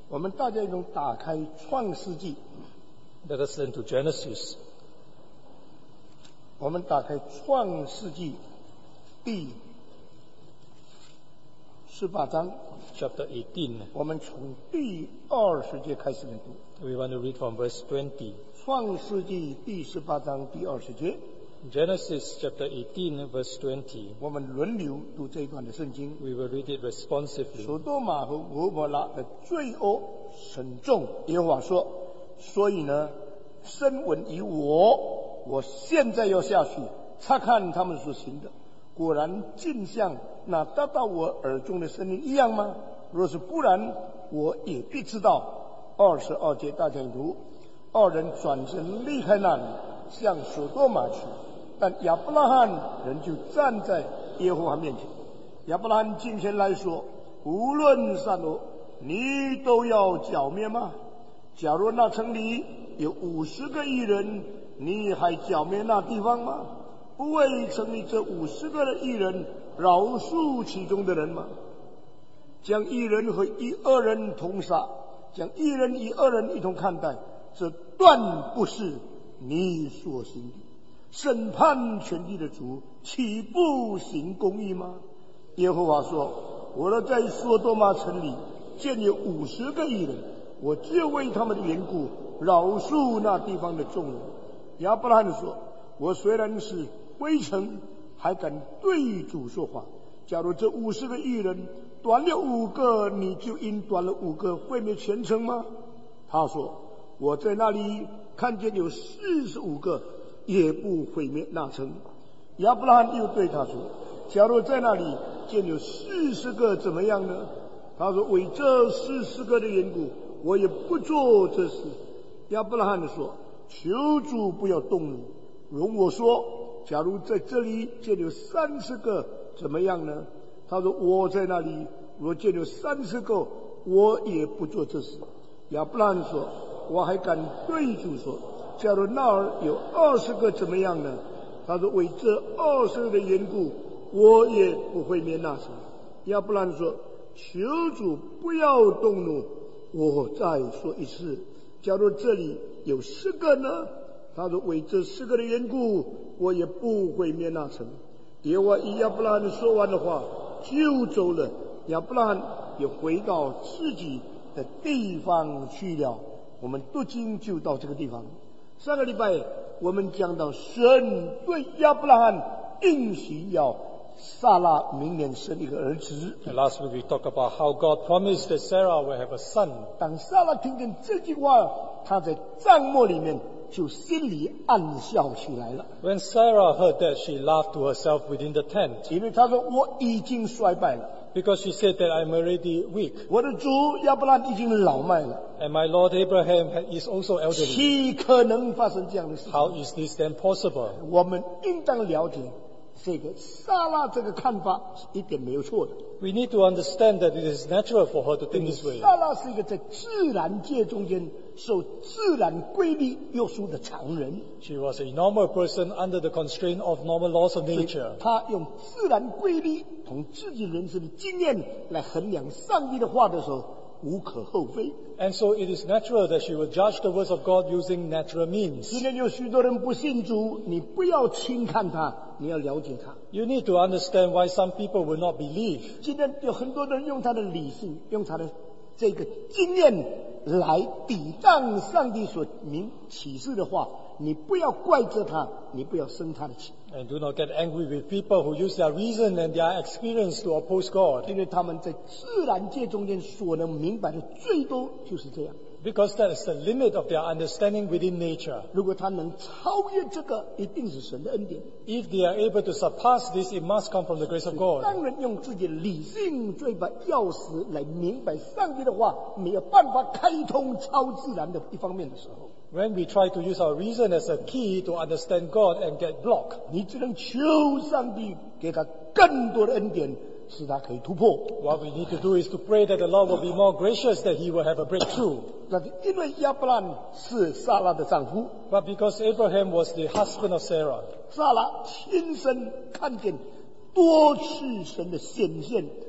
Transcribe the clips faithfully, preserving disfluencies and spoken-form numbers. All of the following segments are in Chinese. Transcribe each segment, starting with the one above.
我们大家一同打开创世纪。 Let us turn to Genesis. 我们打开创世纪第十八章 Chapter eighteen. 我们从第二十节开始来读。 We want to read from verse twenty. 创世纪第十八章第二十节。 Genesis chapter eighteen, verse twenty. 我们轮流读这一段的圣经。 We will read it responsively. 所多玛和俄摩拉的罪恶深重，耶和华说：所以呢，声闻于我，我现在要下去查看他们所行的，果然竟像那达到我耳中的声音一样吗？若是不然，我也必知道。二十二节大家读，二人转身离开那里，向所多玛去，但亚伯拉罕仍旧站在耶和华面前。亚伯拉罕近前来说：无论善恶，你都要剿灭吗？假如那城里有五十个义人，你还剿灭那地方吗？不为城里这五十个的义人饶恕其中的人吗？将义人和一恶人同杀，将义人与恶人一同看待，这断不是你所行的。审判全地的主，岂不行公义吗？耶和华说：我若在所多玛城里见有五十个义人，我就为他们的缘故饶恕那地方的众人。亚伯拉罕说：我虽然是微臣，还敢对主说话。假如这五十个义人短了五个，你就因短了五个毁灭全城吗？他说：我在那里看见有四十五个，也不毁灭那城。亚伯拉罕又对他说：假如在那里见有四十个，怎么样呢？他说：为这四十个的缘故，我也不做这事。亚伯拉罕说：求主不要动怒，容我说，假如在这里见有三十个，怎么样呢？他说：我在那里若见有三十个，我也不做这事。亚伯拉罕说：我还敢对主说，假如那儿有二十个，怎么样呢？他说：为这二十个的缘故，我也不会灭那城。亚伯拉罕说：求主不要动怒，我再说一次，假如这里有十个呢？他说：为这十个的缘故，我也不会灭那城。耶和华以亚伯拉罕说完的话就走了。亚伯拉罕也回到自己的地方去了。我们读经就到这个地方。上个礼拜我们讲到神对亚伯拉罕应许要撒拉明年生一个儿子。 And last week we talked about how God promised that Sarah will have a son. 当撒拉听见这句话，他在帐幕里面就心里暗笑起来了。 When Sarah heard that, she laughed to herself within the tent, 因为他说：我已经衰败了， because she said that I'm already weak, 我的主亚伯拉罕已经老迈了， and my Lord Abraham ha- is also elderly. 岂可能发生这样的事情？ How is this then possible? 我们应当了解这个撒拉这个看法是一点没有错的。 We need to understand that it is natural for her to think this way. 撒拉是一个在自然界中间受自然规律约束的常人， She was a normal person under the constraint of normal laws of nature. 他用自然规律同自己人生的经验来衡量上帝的话的时候，无可厚非。 And so it is natural that she will judge the words of God using natural means. 今天有许多人不信主，你不要轻看他，你要了解他。 You need to understand why some people will not believe. 今天有很多人用他的理性，用他的这个经验来抵挡上帝所明启示的话，你不要怪责他，你不要生他的气， And do not get angry with people who use their reason and their experience to oppose God, 因为他们在自然界中间所能明白的最多就是这样。 because that is the limit of their understanding within nature. 如果他能超越这个，一定是神的恩典。 If they are able to surpass this, it must come from the grace of God. 当人用自己的理性做一把钥匙来明白上帝的话，没有办法开通超自然的一方面的时候， When we try to use our reason as a key to understand God and get blocked, 你只能求上帝给他更多的恩典，使他可以突破。 what we need to do is to pray that the Lord will be more gracious, that He will have a breakthrough. 那是因为亚伯拉罕是撒拉的丈夫， But because Abraham was the husband of Sarah, 撒拉亲身看见多次神的显现，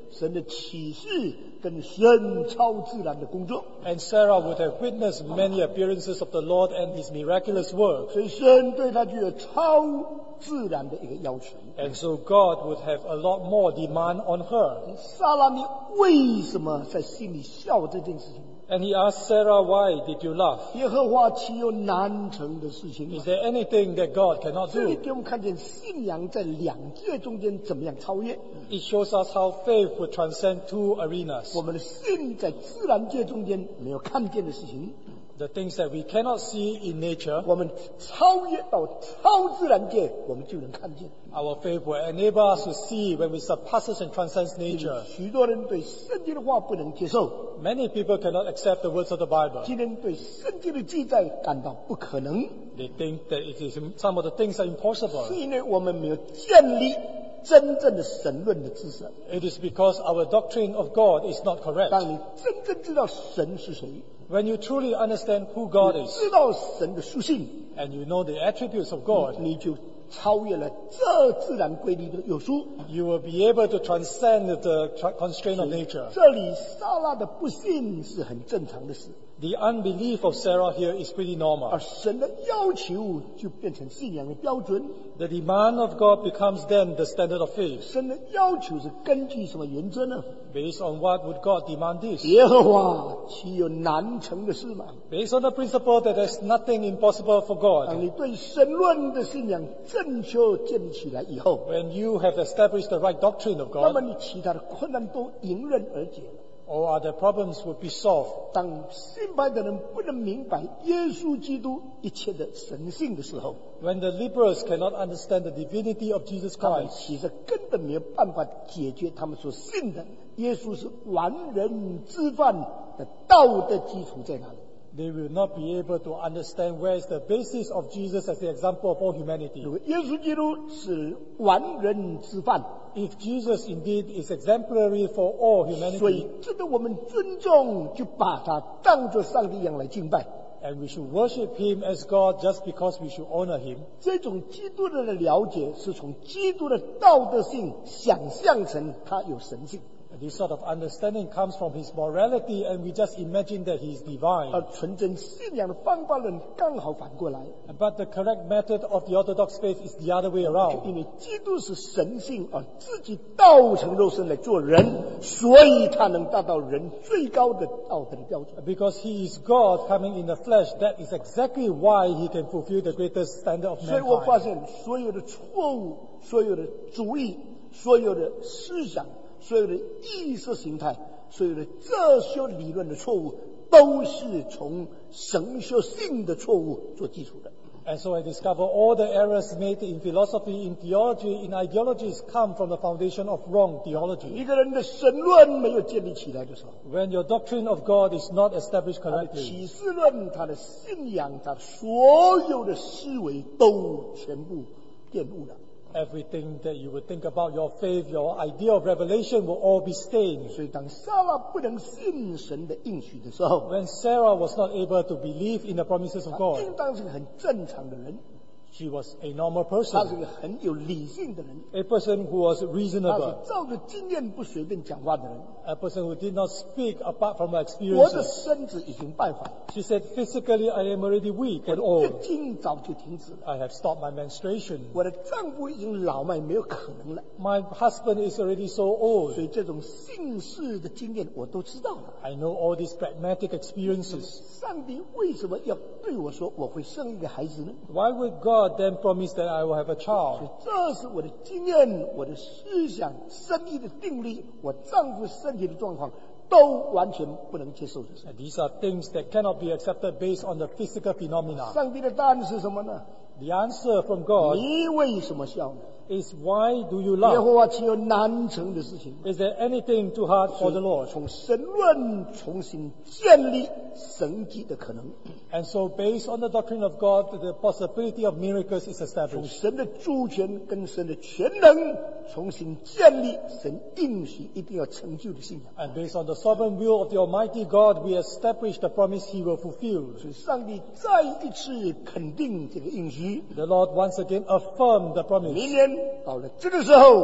神的启示跟神超自然的工作。 And Sarah would have witnessed many appearances of the Lord and his miraculous work. 所以神对他具有超自然的一个要求。 And so God would have a lot more demand on her. 撒拉，你为什么在心里笑这件事情？ And he asked Sarah, why did you laugh? 耶和华岂有难成的事情吗？ Is there anything that God cannot 这里 do? 给我们看见信仰在两界中间怎么样超越。 It shows us how faith would transcend two arenas. 我们的信在自然界中间没有看见的事情， The things that we cannot see in nature, 我们超越到超自然界，我们就能看见。 our faith will enable us to see when we surpasses and transcends nature. 许多人对圣经的话不能接受， Many people cannot accept the words of the Bible. 今天对圣经的记载感到不可能， They think that it is, some of the things are 是 impossible. 因为我们没有建立真正的神论的知识。 It is because our doctrine of God is not 当 correct. 你真正知道神是谁， When you truly understand who God is 知道神的属性， and you know the attributes of God, 你就超越了这自然规律的约束。 you will be able to transcend the tra- constraint of nature. 这里撒拉的不信是很正常的事， The unbelief of Sarah here is pretty 而 normal. 神的要求就变成信仰的标准。 The demand of God becomes then the standard of faith. 神的要求是根据什么原则呢？ Based on what would God demand this? 耶和华岂有难成的事吗？ Based on the principle that there's nothing impossible for 当 God. 你对神论的信仰正确建立起来以后， When you have established the right doctrine of 那么 God, 你其他的困难都迎刃而解了。 all other problems will be solved. 当信派的人不能明白耶稣基督一切的神性的时候， When the liberals cannot understand the divinity of Jesus 他们 Christ, 其实根本没有办法解决他们所信的耶稣是完人之犯的道德基础在哪里。 they will not be able to understand where is the basis of Jesus as the example of all humanity. 如果耶稣基督是完人之犯， If Jesus indeed is exemplary for all 所以 humanity, 值得我们尊重，就把他当作上帝一样来敬拜。 and we should worship him as God just because we should honor him, 这种基督的了解是从基督的道德性想象成他有神性， this sort of understanding comes from his morality, and we just imagine that he is divine. 而纯正信仰的方法论刚好反过来， But the correct method of the Orthodox faith is the other way around. 因为基督是神性，而自己道成肉身来做人，所以他能达到人最高的道德的标准。 Because he is God coming in the flesh, that is exactly why he can fulfill the greatest standard of 所以我发 mankind. 现所有的错误、所有的主义、所有的思想、所有的意识形态、所有的哲学理论的错误，都是从神学性的错误做基础的。 And so I discover all the errors made in philosophy, in theology, in ideologies come from the foundation of wrong theology. 一个人的神论没有建立起来的时候， When your doctrine of God is not established 他的 correctly, 启示论、他的信仰、他所有的思维都全部玷污了。 everything that you would think about your faith, your idea of revelation will all be stained. 所以当撒拉不能信神的应许的时候， When Sarah was not able to believe in the promises of 他 God, 应当是个很正常的人， she was a normal 他是 person, 个很有理性的人， a person who was 他 reasonable, 是照着经验不随便讲话的人。 a person who did not speak apart from her 我的 experiences. 身子已经败坏， She said, physically I am already weak 我 and 的 old. 月经早就停止了， I have stopped my menstruation. 我的丈夫已经老迈，没有可能了。 My husband is already so old. 所以这种信事的经验我都知道了。 I know all these pragmatic experiences. 上帝为什么要对我说我会生一个孩子呢？ Why would God then promise that I will have a 所 child? 以这是我的经验、我的思想、生意的定力，我丈夫身体的状况都完全不能接受的事。 And these are things that cannot be accepted based on the physical phenomena. 上帝的答案是什么呢？ The answer from God 你为什么笑呢？ is, why do you 耶 love? 和华岂有难成的事情？ Is there anything too hard for the Lord? 从神论重新建立神迹的可能， And so based on the doctrine of God, the possibility of miracles is 从 established. 神的主权跟神的全能重新建立神应许一定要成就的信仰。 And based on the sovereign will of the Almighty God, we establish the promise He will fulfill. 所以上帝再一次肯定这个应许。 The Lord once again affirmed the 明 promise. 年到了这个时候，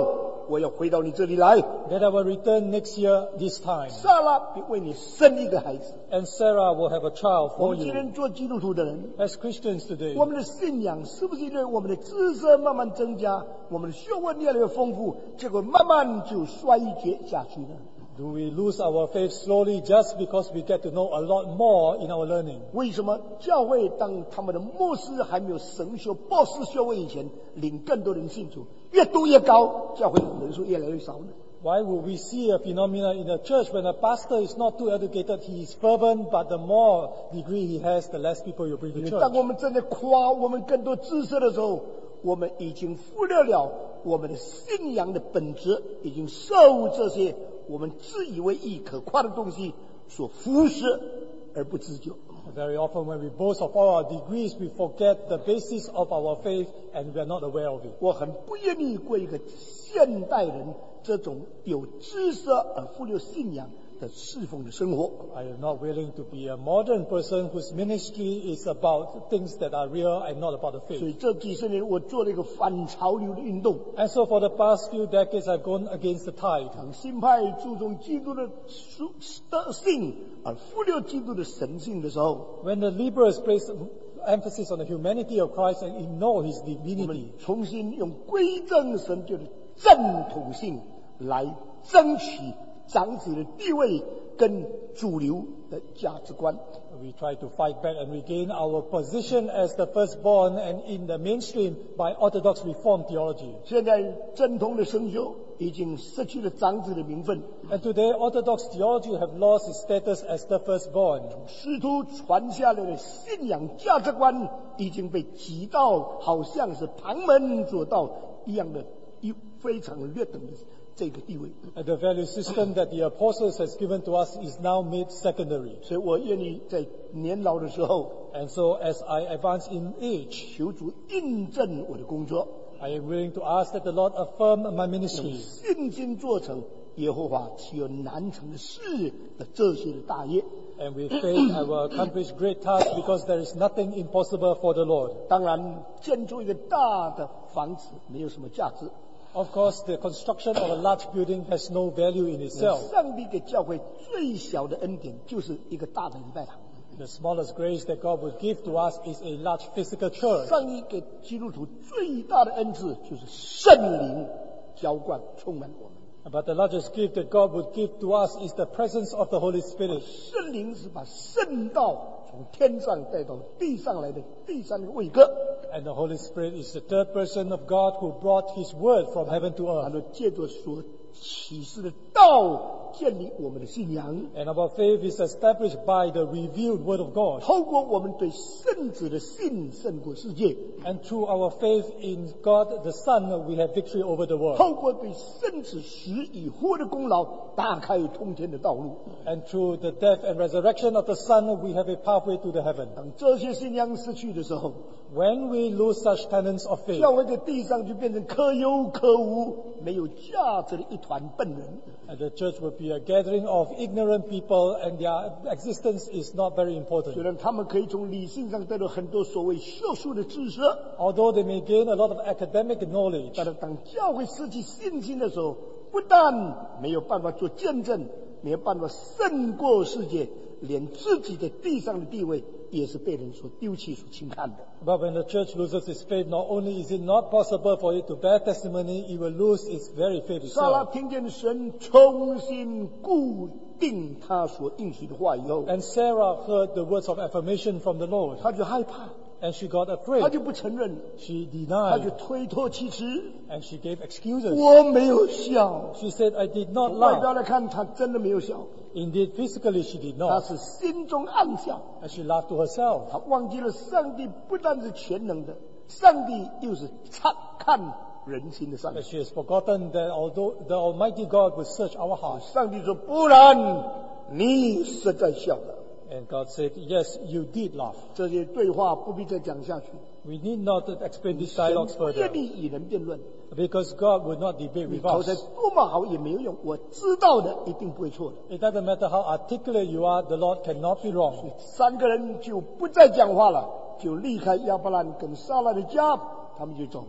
我要回到你这里来。 that I will return next year this time. 撒拉必为你生一个孩子。 And Sarah will have a child 我 for 们今 you. 天做基督徒的人， As Christians today, 我们的信仰是不是因为我们的知识慢慢增加，我们的学问越来越丰富，结果慢慢就衰竭下去呢？ do we lose our faith slowly just because we get to know a lot more in our learning? 为什么教会当他们的牧师还没有神修、博士学位以前，领更多人信主，越读越高，教会人数越来越少呢？ Why would we see a phenomenon in the church when a pastor is not too educated, he is fervent, but the more degree he has, the less people you bring to 因为 church? 当我们正在夸我们更多知识的时候，我们已经忽略了我们的信仰的本质，已经受这些我们自以为意可夸的东西所腐蚀而不自觉。 Very often when we boast of all our degrees, we forget the basis of our faith and we are not aware of it. 我很不愿意过一个现代人这种有知识而忽略信仰的侍奉的生活。 I am not willing to be a modern person whose ministry is about things that are real and not about the 所 faith. 以这几十年我做了一个反潮流的运动。 And so for the past few decades, I've gone against the tide. 当新派注重基督的属德性而忽略基督的神性的时候， When the liberals place emphasis on the humanity of Christ and ignore his 我们 divinity, 重新用归正神就是正统性来争取长子的地位跟主流的价值观。 we try to fight back and regain our position as the firstborn and in the mainstream by Orthodox Reformed theology. 现在正统的神修已经失去了长子的名分， And today, Orthodox theology have lost its status as the firstborn. 师徒传下来的信仰价值观已经被挤到好像是旁门左道一样的一非常劣等的这个地位。 And the value system that the apostles has given to us is now made secondary. 所以我愿意在年老的时候， And so as I advance in age, 求主印证我的工作， I am willing to ask that the Lord affirm my 用 ministry. 信心做成耶和华岂有难成的事的这些的大业。 And with faith, I will accomplish great tasks because there is nothing impossible for the Lord. 当然，建筑一个大的房子没有什么价值。 Of course, the construction of a large building has no value in itself. 上帝给教会最小的恩典就是一个大的礼拜堂。 The smallest grace that God would give to us is a large physical church. 上帝给基督徒最大的恩赐就是圣灵浇灌充满我们。 But the largest gift that God would give to us is the presence of the Holy Spirit. 圣灵是把圣道从天上带到地上来的第三个位格。 And the Holy Spirit is the third person of God who brought His word from heaven to 他 earth. 就借着所启示的道建立我们的信仰， And our faith is established by the revealed word of God. 透过我们对圣子的信胜过世界， And through our faith in God the Son, we have victory over the world. 透过对圣子死以活的功劳，打开通天的道路。 And through the death and resurrection of the Son, we have a pathway to the heaven. 当这些信仰失去的时候， When we lose such tenets of faith, 教会在地上就变成可有可无、没有价值的一团笨人。 and the church will be a gathering of ignorant people, and their existence is not very 虽 important. 然他们可以从理性上得到很多所谓学术的知识， Although they may gain a lot of academic knowledge, 但是当教会失去信心的时候，不但没有办法做见证，没有办法胜过世界，连自己在地上的地位也是被人所丢弃、所轻看的。 but when the church loses its faith, not only is it not possible for it to bear testimony, it will lose its very faith 撒拉 itself. 听见神重新固定他所应许的话以后， And Sarah heard the words of affirmation from the Lord, 他就害怕， and she got 他 afraid. 就不承认， She 他就 denied, 推脱其词。 and she gave excuses. 我没有笑， She said, I did not 外表 laugh. 来看，他真的没有笑， Indeed, physically she did 他 not, 是心中暗笑。 and she laughed to herself. 他忘记了上帝不但是全能的，上帝又是察看人心的上帝 But。she has forgotten that although the Almighty God will search our hearts, 上帝说：“不然，你实在笑了。 and God said, yes, you did laugh. ” 这些对话不必再讲下去。 We need not to explain these dialogues 不 further, 愿意与人辩论， because God would not debate 你 with 口才 us. 多么好也没有用，我知道的一定不会错的。 It doesn't matter how articulate you are, the Lord cannot be wrong. 三个人就不再讲话了，就离开亚伯兰跟撒拉的家，他们就走了。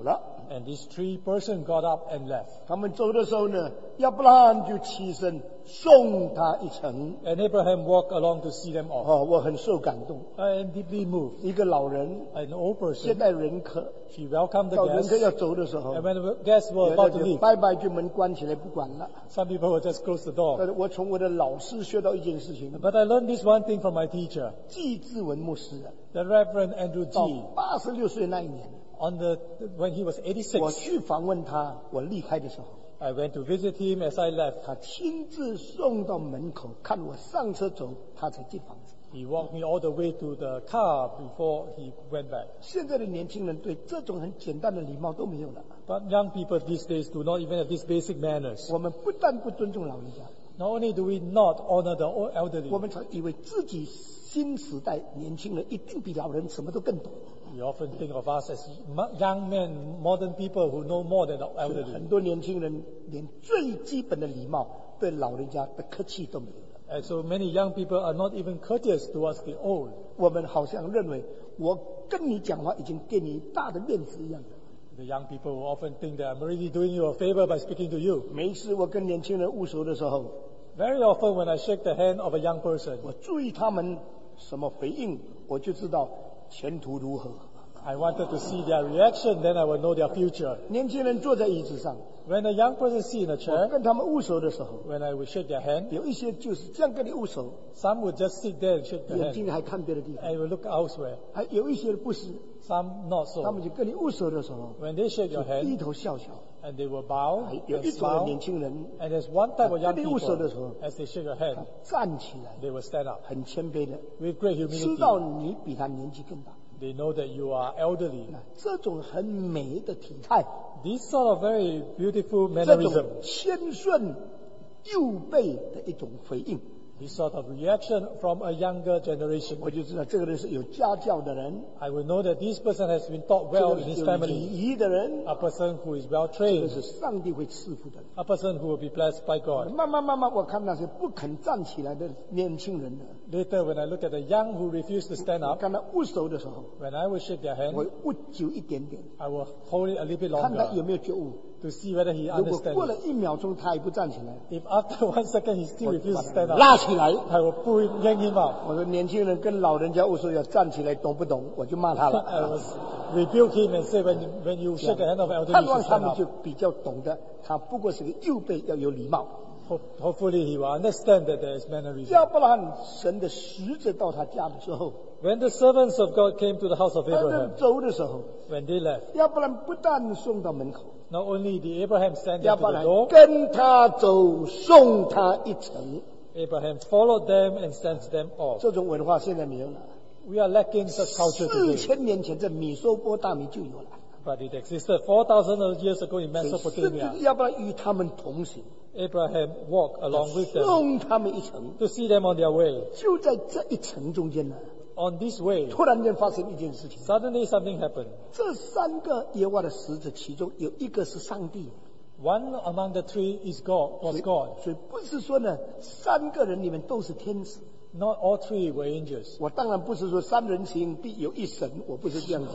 And these three persons got up and left. 他们走的时候呢，亚伯拉罕就起身送他一程。 And Abraham walked along to see them off. 哦，我很受感动。 I am deeply moved. 一个老人 An old 接 person, 待人客， she welcomed the 到人 guests. 客要走的时候， And when the guests were 有 about 的 to 就 leave, 拜拜，就门关起来不管了。 some people will just close the door. 但是我从我的老师学到一件事情， But I learned this one thing from my teacher, 季志文牧师啊， the Reverend Andrew 到 G. 八十六岁那一年， On the when he was 我 eighty-six, 去访问他，我离开的时候， I went to visit him as I left. 他亲自送到门口，看我上车走，他才进房子。 He walked me all the way to the car before he went back. 现在的年轻人对这种很简单的礼貌都没有了。 But young people these days do not even have these basic manners. 我们不但不尊重老人家， Not only do we not honor the old elderly, 我们常以为自己新时代年轻人一定比老人什么都更懂。 we often think of us as young men, modern people who know more than the elderly. 很多年轻人连最基本的礼貌对老人家的客气都没有了。 And so many young people are not even courteous towards the old. 我们好像认为我跟你讲话已经给你大的面子一样的。 The young people will often think that I'm already doing you a favor by speaking to you. 每一次我跟年轻人握手的时候， Very often when I shake the hand of a young person, 我注意他们什么回应，我就知道前途如何。 I wanted to see their reaction, then I will know their future. 年轻人坐在椅子上， When a young person sit in a 我 chair, 跟他们握手的时候， when I would shake their hand, 有一些就是这样跟你握手， some would just sit there and shake their 眼 hand 睛还看别的地方； and will look elsewhere. 还有一些不是， Some not 他们 so. 就跟你握手的时候， When they shake your 低 hand 头笑笑。 and they will bow 还有 and 一种的 smile, 年轻人， and there's one type of young 跟你握手的时候， people, as they shake your hand, 他站起来， they will stand up 很谦卑的， with great 知道 humility. 你比他年纪更大。 They know that you are elderly. 这种很美的体态， This sort of very beautiful 这种 mannerism, 谦顺幼辈的一种回应， this sort of reaction from a younger generation, 我就知道这个人是有家教的人， I will know that this person has been taught 这 well 个 in 是 his 有礼 family, 仪的人， a person who is well 这个 trained, 是上帝会赐福的人。 a person who will be blessed by God. 慢慢慢慢，我看那些不肯站起来的年轻人呢， Later, when I look at the young who refuse to stand 我 up, 跟他握手的时候， when I will shake their 我 hand, 握久一点点， I will hold it a little bit 看他 longer 有没有觉悟。 to see whether he 如果过 understands. 了一秒钟他还不站起来， If after one second he still 我 refuses 把 to 他 stand up, 拉起来。 I will pull him, yank him up. 我说年轻人跟老人家握手要站起来，懂不懂？我就骂他 I 了。 was rebuke him and say, when, when you shake the hand of an elderly, 盼 you 望 should 他 stand 们 up. 就比较懂得，他不过是个幼辈，要有礼貌。 Ho- Hopefully he will understand that there is mannerism. 亚伯拉罕神的使者到他家的时候， When the servants of God came to the house of 他 Abraham, 们走的时候， when they left, 亚伯兰不但送到门口， not only did Abraham stand 亚 them 伯 to the 兰 door, 跟他走，送他一程。 Abraham followed them and sent them off. 这种文化现在没有了， We are lacking such culture 四 today, 千年前在米收波大米就有了。 but it existed four thousand years ago in 所以是 Mesopotamia. 亚伯兰与他们同行， Abraham walked along with them 送他们一程。 to see them on their way. 就在这一程中间呢， On this way, 突然间发生一件事情。 suddenly something happened. 这三个耶和华的使者，其中有一个是上帝， One among the three is God, 所 was 以 God. 所以不是说呢，三个人里面都是天使。 Not all three were angels. 我当然不是说三人行必有一神，我不是这样子。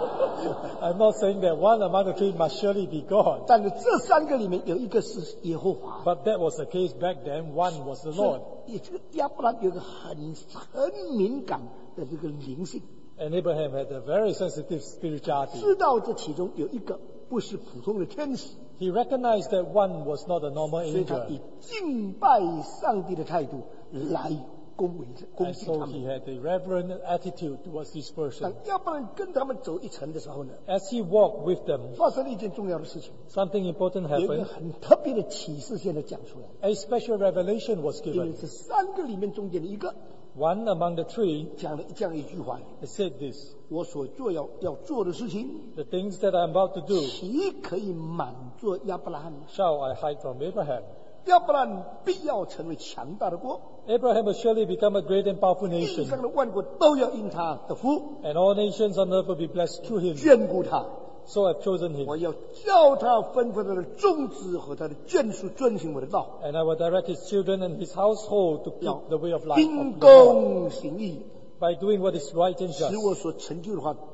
I'm not saying that one among the three must surely be God. 但是这三个里面有一个是耶和华。 But that was the case back then. One was the 所 Lord. 以这个亚伯兰有一个很很敏感的这个灵性， And Abraham had a very sensitive spirituality. 知道这其中有一个不是普通的天使， He recognized that one was not a normal 所以他 angel. 以敬拜上帝的态度来恭维这恭 And 敬 so 他 he 们。 had a reverent attitude towards this 当 person. 亚伯兰跟他们走一程的时候呢， As he walked with them, 发生了一件重要的事情， something important 有一个 happened. 很特别的启示，现在讲出来， A special revelation was 因为 given. 是三个里面中间的一个 One among the three 讲了这样一句话： said this: 我所做要要做的事情， The things that I'm about to do 岂可以满足亚伯拉罕呢？ shall I hide from Abraham? 亚伯拉罕必要成为强大的国， Abraham will surely become a great and powerful 地 nation, 上的万国都要因他得福， and all nations on earth will be blessed through him. 眷顾他。 So I've chosen him, 我要叫他吩咐他的众子和他的眷属遵行我的道， and I will direct his children and his household to 要 keep the way of life 因 of the Lord, 公行义， by doing what is right and 使 just, 我所成就的话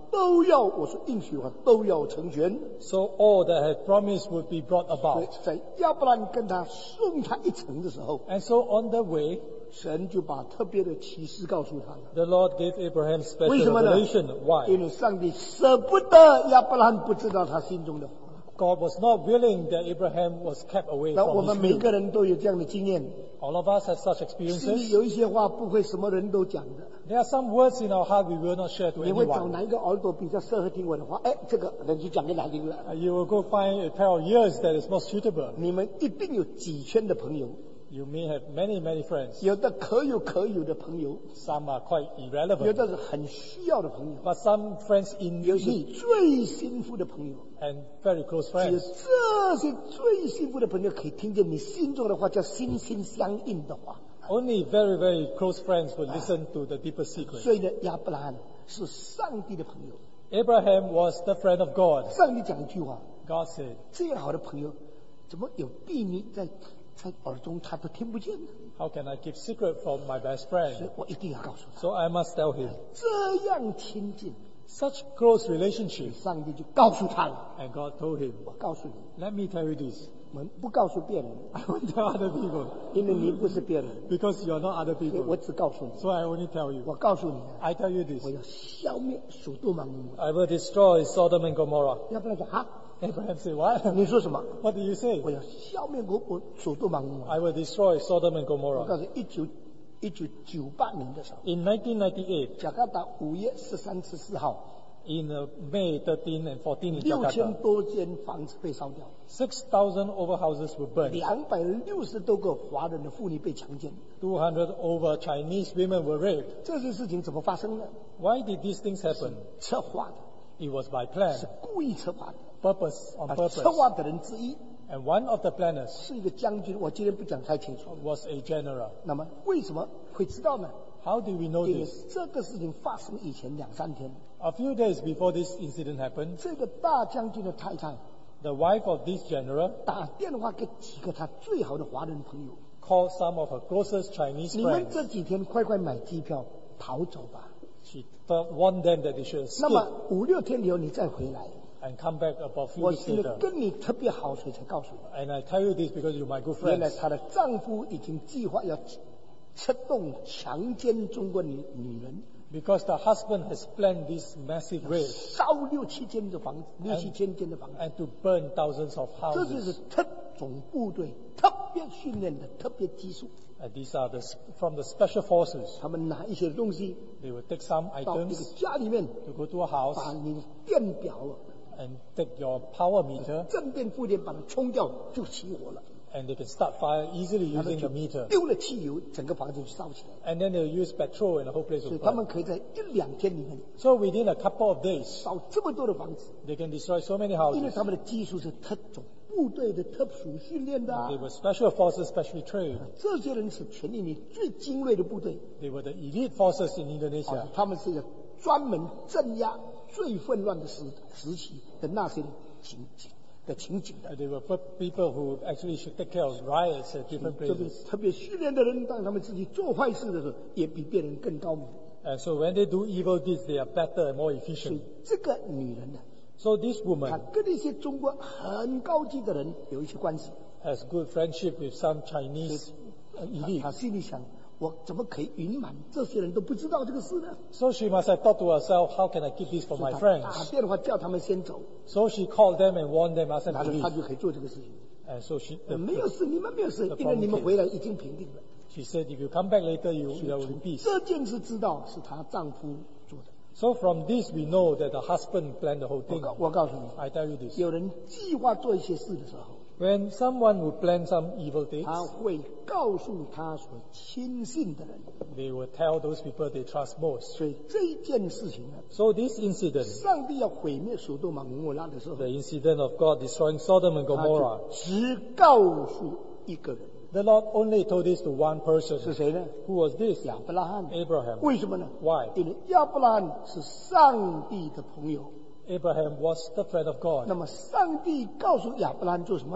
都要，我说应许的话都要成全。 So all that had promised would be brought 所以 about. 在亚伯兰跟他送他一程的时候， And so on the way, 神就把特别的启示告诉他了。 the Lord gave Abraham 为 special 什么呢？ revelation. Why? 因为上帝舍不得亚伯兰不知道他心中的话。 God was not willing that Abraham was kept away 那我 from 们 his 每 view. 个人都有这样的经验， All of us have such 心里 experiences. 有一些话不会什么人都讲的。 There are some words in our heart we will not share to 你会找 anyone. 哪一个耳朵比较适合听我的话？哎，这个人就讲给他听了。 Uh, You will go find a pair of ears that is more suitable. 你们一定有几圈的朋友， You may have many, many friends. 有的可有可有的朋友， Some are quite 有 irrelevant. 的是很需要的朋友， But some friends in 有些 need 最幸福的朋友。 and very close 只有 friends. 这些最幸福的朋友可以听见你心中的话，叫心心相印的话。 Only very, very close friends will listen to the deeper secret. 所以呢，亚伯拉罕是上帝的朋友。 Abraham was the friend of God. 上帝讲一句话： God said, 这样好的朋友，怎么有秘密在在耳中他都听不见呢？ how can I keep secret from my best 所以 friend? 我一定要告诉他， So I must tell him. 这样亲近， Such close relationship. 上帝就告诉他了。 And God told him, 我告诉你， let me tell you this. 我们不告诉别人， I won't tell other people 因为你不是别人， because you are not other 所以我 people. 只告诉你。 So I only tell you. 我告诉你， I tell you this. 我要消灭所多玛跟我。 I will destroy Sodom and Gomorrah. 要不然说啊， Abraham said, what? 你说什么？ What did you say? 我要消灭我我所多玛跟我。 I will destroy Sodom and 我 Gomorrah. 告诉你，一九一九九八年的时候， In nineteen ninety-eight, 加拿大五月十三、十四号， in uh, May thirteen and fourteen in 六千 Jakarta, 多间房子被烧掉， six thousand over houses were burned. 两百六十多个华人的妇女被强奸。 two hundred over Chinese women were raped. 这些事情怎么发生的？ Why did these things happen? 策划的， It was by plan, 是故意策划的。 purpose on 啊， purpose. 策划的人之一 And one of the planners 是一个将军，我今天不讲太清楚。 was a general. 那么为什么会知道呢？ How do we know 因为 this? 这个事情发生以前两三天， A few days before this incident happened, 这个大将军的太太 the wife of this general 打电话给几个他最好的华人朋友， called some of her closest Chinese 你们 friends. 这几天快快买机票逃走吧。 She told- warned them that they should 那么 escape 五六天以后你再回来， and come back about a few 我 weeks 因为 later. 跟你特别好，所以才告诉你。 And I tell you this because you're my good 原来 friends. 她的丈夫已经计划要策动强奸中国女女人， Because the husband has planned this massive rape 烧六七间的房子，六七千间的房子， and to burn thousands of 这就是 houses. 特种部队特别训练的特别技术。 And these are the, from the special forces. 他们拿一些东西 They will take some 到一个 items 家里面， to go to a house 把你的电表、 and take your power meter 正电、负电把它冲掉，就起火了。 and they can start fire easily 他们 using 就 the meter. 丢了汽油，整个房子就烧起来。 And then they'll use petrol and the whole place 所 will 以他 burn. 们可以在一两天里面 So within a couple of days, 烧这么多的房子， they can destroy so many 因为 houses. 他们的技术是特种部队的特殊训练的、啊 They。were special forces, specially trained. 这些人是全印尼最精锐的部队， They were the elite forces in 啊 Indonesia. 他们是一个专门镇压最混乱的时时期的那些情景的情景的。 Uh, They were pe- people who actually should take care of riots at different 这个 places. 特别训练的人，当他们自己做坏事的时候，也比别人更高明。 And so when they do evil deeds, they are better and more 所 efficient. 以这个女人呢， So this 她 woman 跟那些中国很高级的人有一些关系。 has good friendship with some Chinese uh, 她 elite. 她心里想：我怎么可以隐瞒这些人都不知道这个事呢？ So she must have thought to herself, how can I keep this from 所以 my 她打 friends? 电话叫他们先走， So she called them and warned them, asked them 然 to 后她 leave. 就可以做这个事情。 And so she, 呃 the, 没有事，你们没有事， the 因为你们 problem 回来已经平定了。 she said, if you come back later, you, you will in peace. 这件事知道是她丈夫做的。 So from this, we know that the husband planned the whole 我 thing. 告我告诉你， I tell you this. 有人计划做一些事的时候， When someone would plan some evil deeds, 他会告诉他所亲信的人。 they will tell those people they trust most. 所以这一件事情呢， So this incident, 上帝要毁灭所多玛跟摩拉的时候， the incident of God destroying Sodom and 他 Gomorrah, 就只告诉一个人， the Lord only told this to one 是 person. 谁呢？ Who was this? 亚伯拉罕。 Abraham. 为什么呢？ Why? 因为亚伯拉罕是上帝的朋友。 Abraham was the friend of 那 God. 么上帝告诉亚伯拉罕做什么呢？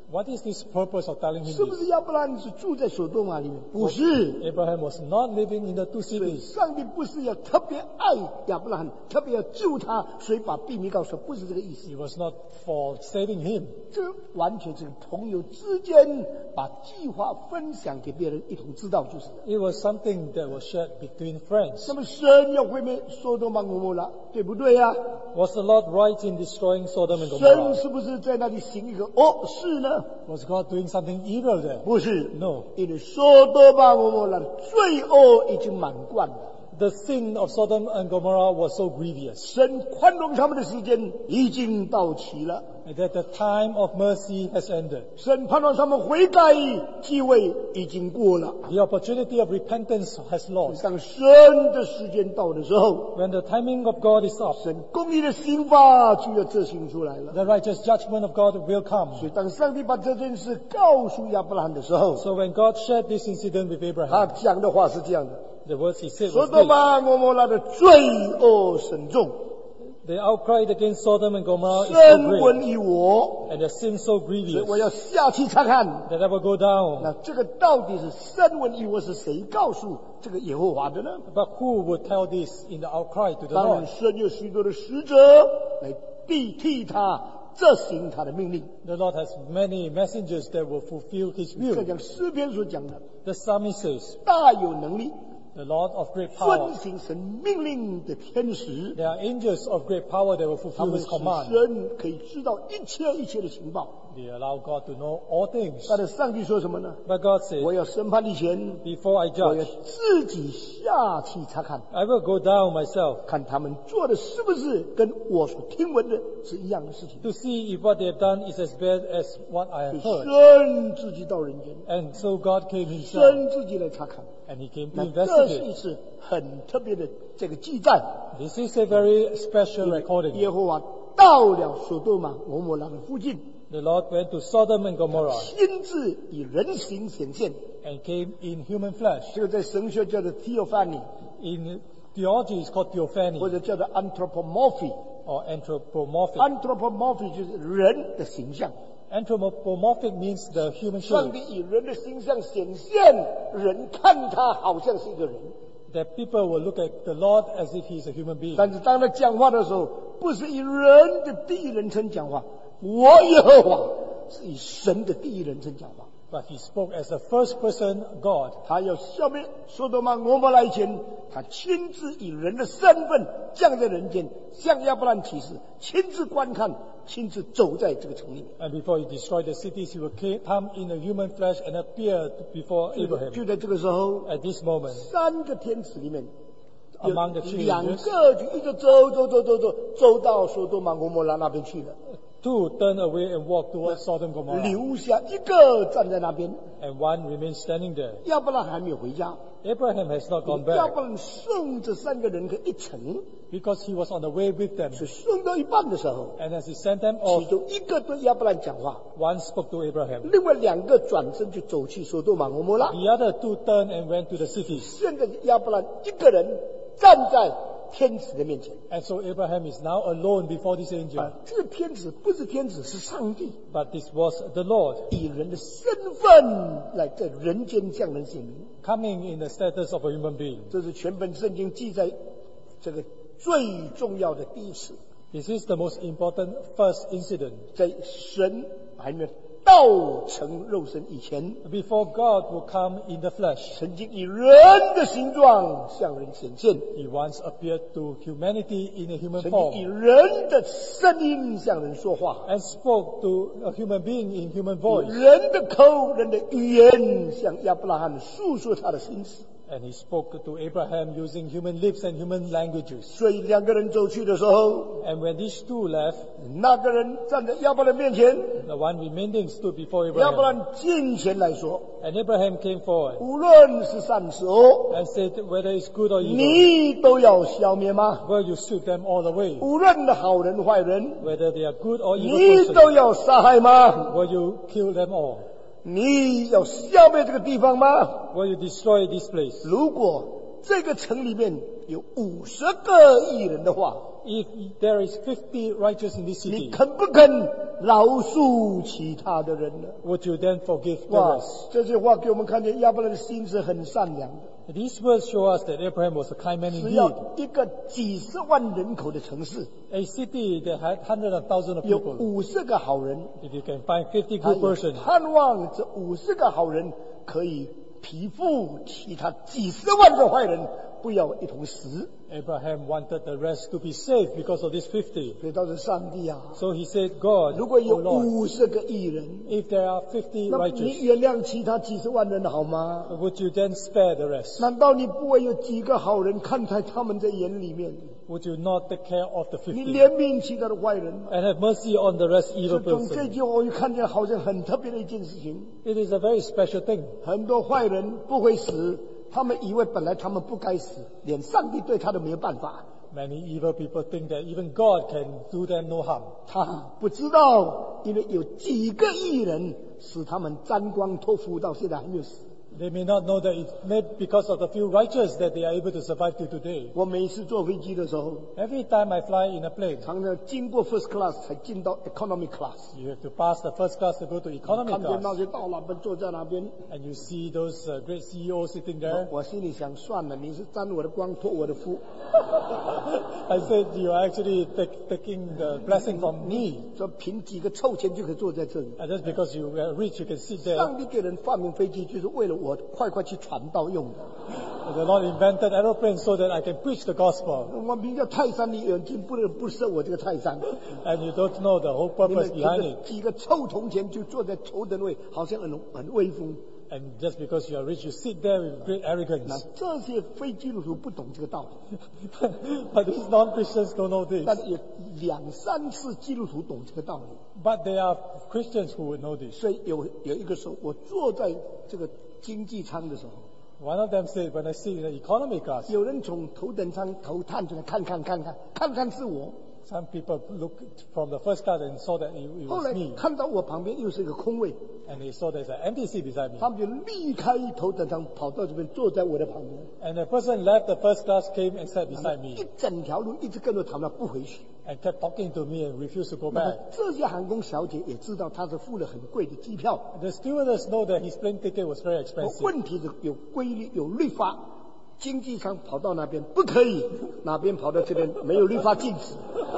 What is this purpose of telling him 是不是 this? 亚伯拉罕是住在所多玛里面？不是。 Abraham was not living in the two 所以 cities. 上帝不是要特别爱亚伯拉罕，特别要救他，所以把秘密告诉他，不是这个意思。 It was not for saving him. 这完全是朋友之间把计划分享给别人，一同知道就是了。 It was something that was shared between friends. 那么神要毁灭所多玛俄摩拉，对不对呀、 Was the Lord right in destroying Sodom and 神 Gomorrah? 是不是在那里行一个恶事呢？ Was God doing something evil there? 不是， No. 因为所多玛俄摩拉的罪恶已经满贯了。 The sin of Sodom and Gomorrah was so grievous, 神宽容他们的时间已经到期了， and that the time of mercy has ended. 神盼望他们悔改机会已经过了。 The opportunity of repentance has lost. 当神的时间到的时候， When the timing of God is up, 神公义的刑罚就要执行出来了。 the righteous judgment of God will come. 所以当上帝把这件事告诉亚伯拉罕的时候， So when God shared this incident with 他 Abraham, 讲的话是这样的： the words he said 所 was 多 this: 玛俄摩拉的罪恶深重， The outcry against Sodom and Gomorrah is so 神 great, 闻于我， and the sin so 所以 grievous 我要下去查看。 that I will go down. 那这个到底是神闻于我是谁告诉这个耶和华的呢？ But who would tell this in the outcry to the 当然， Lord? 神有许多的使者来替替他执行他的命令。 The Lord has many messengers that will fulfill His 这 will. 讲诗篇所讲的， The psalmist says, 大有能力 the Lord of great power. 遵行神命令的天使， There are angels of great power that will 他 fulfill 们 His 使 command. 神可以知道一切一切的情报。 They allow God to know all things. 但是上帝说什么呢？ But God said, 我要审判以前， before I 我要 judge, 自己下去查看， I will go down myself 看他们做的是不是跟我所听闻的是一样的事情。 to see if what they have done is as bad as what I have 所以 heard. 神自己到人间， And so God came Himself, 神自己来查看。 and He came to 那这是一 investigate. 次很特别的这个记载。 This is a very special 耶 recording. 和华到了所多玛俄摩拉的附近， The Lord went to Sodom and Gomorrah 亲自以人形显现。 and came in human flesh. 这个在神学叫做 theophany， In theology, it's called 或 theophany 者叫做 anthropomorphy。 or anthropomorphic. anthropomorphy 就是人的形象。 Anthropomorphic means the human 上 shape, 帝以人的形象显现，人看他好像是一个人， that people will look at the Lord as if He is a human being. 但是当他讲话的时候，不是以人的第一人称讲话，我耶和华是以神的第一人称讲话。 But He spoke as the first person God. 他要消灭所多玛俄摩拉以前，他亲自以人的身份降在人间，向亚伯兰启示，亲自观看，亲自走在这个城里面。 And before He destroyed the cities, He will ca- come in a human flesh and appear before 就 Abraham. 就在这个时候， At this moment, 三个天使里面，有 Among the three 两 angels 个就一直走走走走走走到所多玛俄摩拉那边去了， two turned away and walked towards Sodom and Gomorrah, 留下一个站在那边。 and one remained standing there. 亚伯拉罕还没有回家， Abraham has not gone 亚 back 伯拉罕送这三个人可一程， because he was on the way with them. 是送到一半的时候， And as he sent them 其 off, 中一个对亚伯拉罕讲话， one spoke to Abraham. 另外两个转身就走去所多玛俄摩拉。 The other two turned and went to the cities. 现在亚伯兰一个人站在天使的面前， And so Abraham is now alone before this angel. 啊，这个天使不是天使，是上帝 But this was the Lord 以人的身份来在人间向人显明。 coming in the status of a human being. 这是全本圣经记载这个最重要的第一次， This is the most important first incident. 在神还没有道成肉身以前， Before God will come in the flesh, 曾经以人的形状向人显现， He once appeared to humanity in a human 曾经以 form 人的声音向人说话， and spoke to a human being in human 以 voice. 人的口、人的语言向亚伯拉罕诉说他的心思。 And he spoke to Abraham using human lips and human languages. 所以两个人走去的时候， And when these two left, 那个人站在亚伯兰面前， the one remaining stood before 亚伯 Abraham. 兰近前来说 And Abraham came forward 无论是善是恶， and said, whether it's good or evil, 你都要消灭吗？ will you shoot them all away? 无论好人坏人， Whether they are good or 你 evil 都 person, 要杀害吗？ will you kill them all? 你要消灭这个地方吗？ Will you destroy this place? 如果这个城里面有五十个艺人的话， If there is fifty righteous in this 你 city, 肯不肯饶恕其他的人呢？ would you then forgive the 哇 rest?， 这些话给我们看见亚伯兰的心是很善良的。 These words show us that Abraham was a kind man 只要 indeed. 一个几十万人口的城市， A city that had hundreds of thousands of 有 people. 五十个好人， If you can find fifty 他 good 也 persons, 盼望这五十个好人可以匹负其他几十万个坏人，不要一同死。 Abraham wanted the rest to be saved because of these fifty. 所以他说：“上帝啊， So he said, God, 如果有 O Lord, 五十个义人， if there are fifty 那么你 righteous, 原谅其他几十万人好吗？ would you then spare the rest? 难道你不会有几个好人看在他们的眼里面？ Would you not take care of the 你 fifty 怜悯其他的坏人吗？” and have mercy on the rest 所 evil 以从这 person? 句话我就看见好像很特别的一件事情。 It is a very special thing. 很多坏人不会死，他们以为本来他们不该死，连上帝对他都没有办法。 Many evil people think that even God can do them no harm. 他不知道，因为有几个义人使他们沾光托付到现在还没有死。 They may not know that it's made because of the few righteous that they are able to survive till today. 我每一次坐飞机的时候， Every time I fly in a plane, 常常经过 first class 才进到 economy class。 you have to pass the first class to go to economy 看见那 class. 些大老板坐在那边， And you see those uh, great C E Os sitting there. 我心里想，算了，你是沾我的光，托我的福。 I said, you are actually take, taking the blessing from me. 说凭几个臭钱就可以坐在这里。 And just because you are rich, you can sit there. 上帝给人发明飞机，就是为了我快快去传道用的。 The Lord invented aeroplanes so that I can preach the gospel. 我名叫泰山的眼睛，不能不设我这个泰山。 And you don't know the whole 你们 purpose 觉 behind 得 it. 几个臭铜钱就坐在头等位，好像很很威风。 And just because you are rich, you sit there with great 那 arrogance. 这些非基督徒不懂这个道理， But these non-Christians don't know this. 但是有两三次基督徒懂这个道理。 But there are Christians who would know this. 所以有有一个时候，我坐在这个经济舱的时候， One of them said, when I sit in the economy class, 有人从头等舱头探出来看看看看看看是我， some people looked from the first class and saw that it, it 后 was 来 me. 看到我旁边又是一个空位， And they saw there's an empty seat beside me. 他们就离开头等舱跑到这边坐在我的旁边， And the person left the first class, came and sat beside 一 me 整条路一直跟着他们不回去。 and kept talking to me and refused to go 那么 back. 这些航空小姐也知道他是付了很贵的机票， The stewardess know that his plane ticket was very 而 expensive. 问题是有规律有律法，经济舱跑到那边不可以，哪边跑到这边没有律法禁止。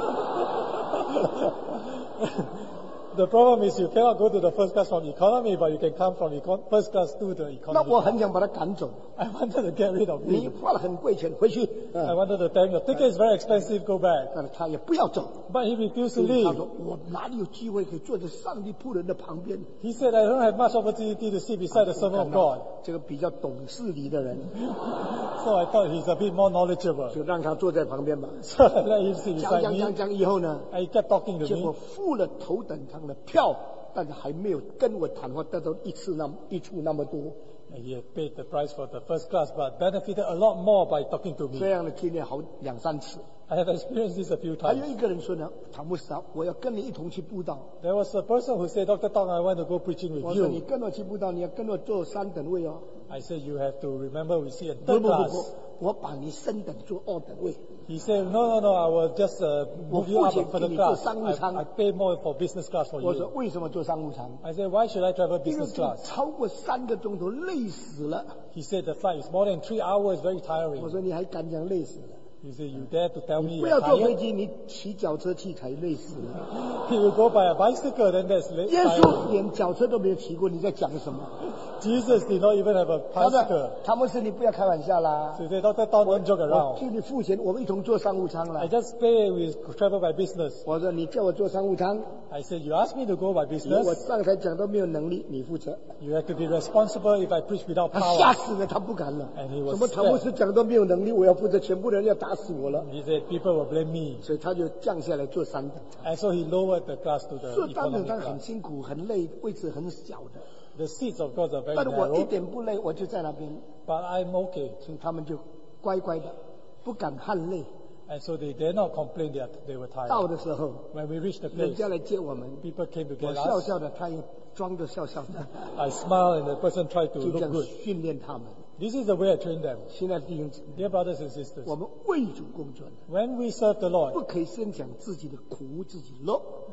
The problem is you cannot go to the first class from economy, but you can come from econ- first class to the 那 economy 我 class. 很想把他赶走， I wanted to get rid of 你 him. 花了很贵钱回去， I 嗯， wanted to tell him, your ticket is very expensive, go back. 但是他也不要走。 But he refused to 他 leave. 说：“我哪里有机会可以坐在上帝仆人的旁边？ He said, I don't have much opportunity to sit beside the servant of God. 这个比较懂事理的人， So I thought he's a bit more knowledgeable. 就让他坐在旁边吧。 So I let him sit 讲 beside 讲讲 me. 讲以后呢， And he kept talking to 结果 me. 付了头等舱的票，但是还没有跟我谈话得到一次那么一处那么多。 And he had paid the price for the first class, but benefited a lot more by talking to 这 me. 样的经验好两三次。 I have experienced this a few 还有 times. 一个人说呢，唐牧师啊，我要跟你一同去布道。 There was a person who said, Doctor Tong, I want to go preaching 我 with 说你 you. 跟我去布道，你要跟我坐三等位哦。 I said, you have to remember we sit in 不 third 不不 class. 不，我把你升等坐二等位。 He said, no, no, no, I will just uh, move you up a further class. 我付钱给你坐商务舱。 I, I pay more for business class for 我说 you. 为什么坐商务舱？ I said, why should I travel 因为 business 坐 class? 超过三个钟头累死了。 He said, the flight is more than three hours, very 我 tiring. 说你还敢讲累死了？ He said, you dare to tell me 不 you're 要坐飞 tired? 机，你骑脚车去才累死了。 He will go by a bicycle, then that's late 耶 tiring. 稣连脚车都没有骑过，你在讲什么？ Jesus did not even have a 他 bicycle. 说：“他们是你不要开玩笑啦 So，he said, Doctor Tong, don't joke 我 around. 替你付钱，我们一同坐商务舱 I 了。 just pay with travel by business. 我说你叫我坐商务舱， I said, you asked me to go by 我 business. 上台讲都没有能力，你负责。 You have to be responsible if I preach without 他吓 power. 死了，他不敢了 And he。was 什么唐牧师讲都没有能力，我要负责，全部人要打死我了。 He said, people will blame me. 所以他就降下来坐三等。 And so he lowered the class to the 坐三等 economy 舱很 class. 辛苦，很累，位置很小的。 The seats, of course, are very 但是我一 narrow, 点不累，我就在那边， but I'm okay. 所以他们就乖乖的，不敢汗泪。 And so they dare not complain that they were 到 tired. 的时候， When we reached the 人 place, 家来接我们， people came to 我 get 笑 us. 笑的，他也装着笑笑的， I smiled and the person tried to 就这 look 样 good. 训练他们。 This is the way I train them. 亲爱的弟兄姊妹， Dear brothers and sisters, 我们为主工作的， when we serve the 不 Lord, 可以先讲自己的苦、自己乐。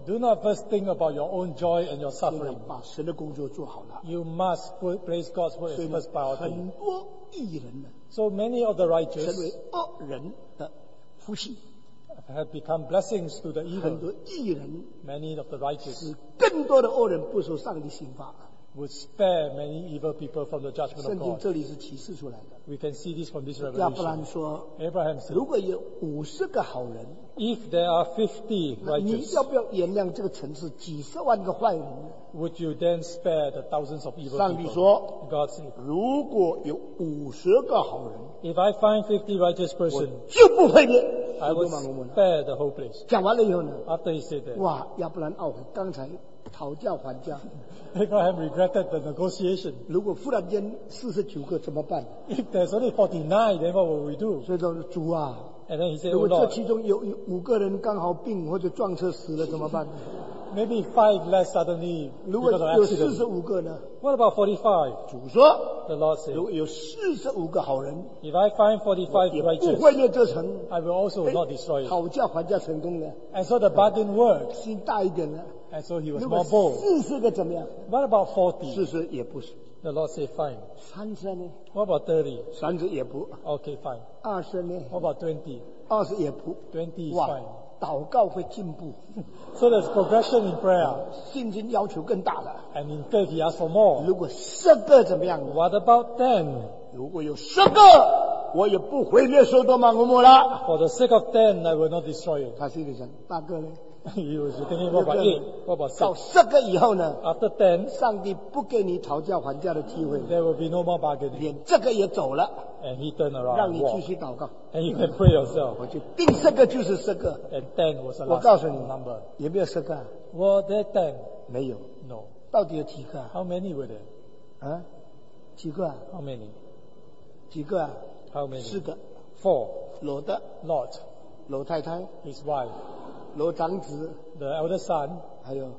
Do not first think about your own joy and your 所以 suffering. 呢把神的工作做好了。 You must put, place God's word 所以 as 呢 first priority. 很多艺人呢 So many of the 成 righteous 为恶人的夫妻， have become blessings to the 很 evil. 多艺人 Many of the righteous 使更多的恶人不受上帝刑罚。 would spare many evil people from the judgment 圣 of 经 God. 这里是启示出来的。 We can see this from this 亚伯 revelation. 兰说， Abraham said, 如果有五十个好人， if there are fifty 那你 righteous, 要不要原谅这个城市几十万个坏人呢？ would you then spare the thousands of evil 上帝 people? 说， God said, 如果有五十个好人， if I find fifty righteous 我 persons, 就不会灭。 I 所 will 以就忙我们了 spare the whole place. 讲完了以后呢， After he said that, 哇，亚伯兰懊悔，刚才讨价还价， Abraham regretted the negotiation. 如果忽然间四十九个怎么办？ If there's only forty-nine, then what will we do? 所以说主啊， And then he said, 如 oh 果这 Lord, 其中有有五个人刚好病或者撞车死了怎么办？ maybe five less suddenly 如果 because of 有四十 accident. 五个呢？ What about forty-five? 主说， The Lord said, 如果有四十五个好人， if I find forty-five 也不 righteous, 会灭这城。 I will also 哎 not destroy it. 讨价还价成功了， And so the bargain worked. 心大一点了。 And so he was 如果 more bold. 四十个怎么样？ What about forty? 四十也不是， The Lord said, fine. 三十呢？ What about thirty? 三十也不， Okay, fine. 二十呢？ What about twenty? 二十也不。 twenty is 哇 fine. 祷告会进步， So there's progression in prayer. 信心要求更大了。 And in faith, he asked for more. 如果十个怎么样呢？ What about ten? 如果有十个，我也不毁灭所多玛俄摩拉。 For the sake of ten, I will not destroy it. 他心里想，八个呢？ He was thinking, what about eight? What about 到 six? 十个以后呢？ After ten, 上帝不给你讨价还价的机会， there will be no more bargaining. 连这个也走了， And he turned around 让 and 你继 walked. 续祷告。 And you can pray yourself. 我就定十个就是十个。 And ten was the 我 last 告诉你 number. 有没有十个啊？ Were there ten? 没有， No. 到底有几个啊？ How many were there? 啊，几个啊？ How many? 几个啊？ How many? 四个。 Four. 罗的、 Lot, 罗太太、 his wife, 罗长子， the elder son, 还有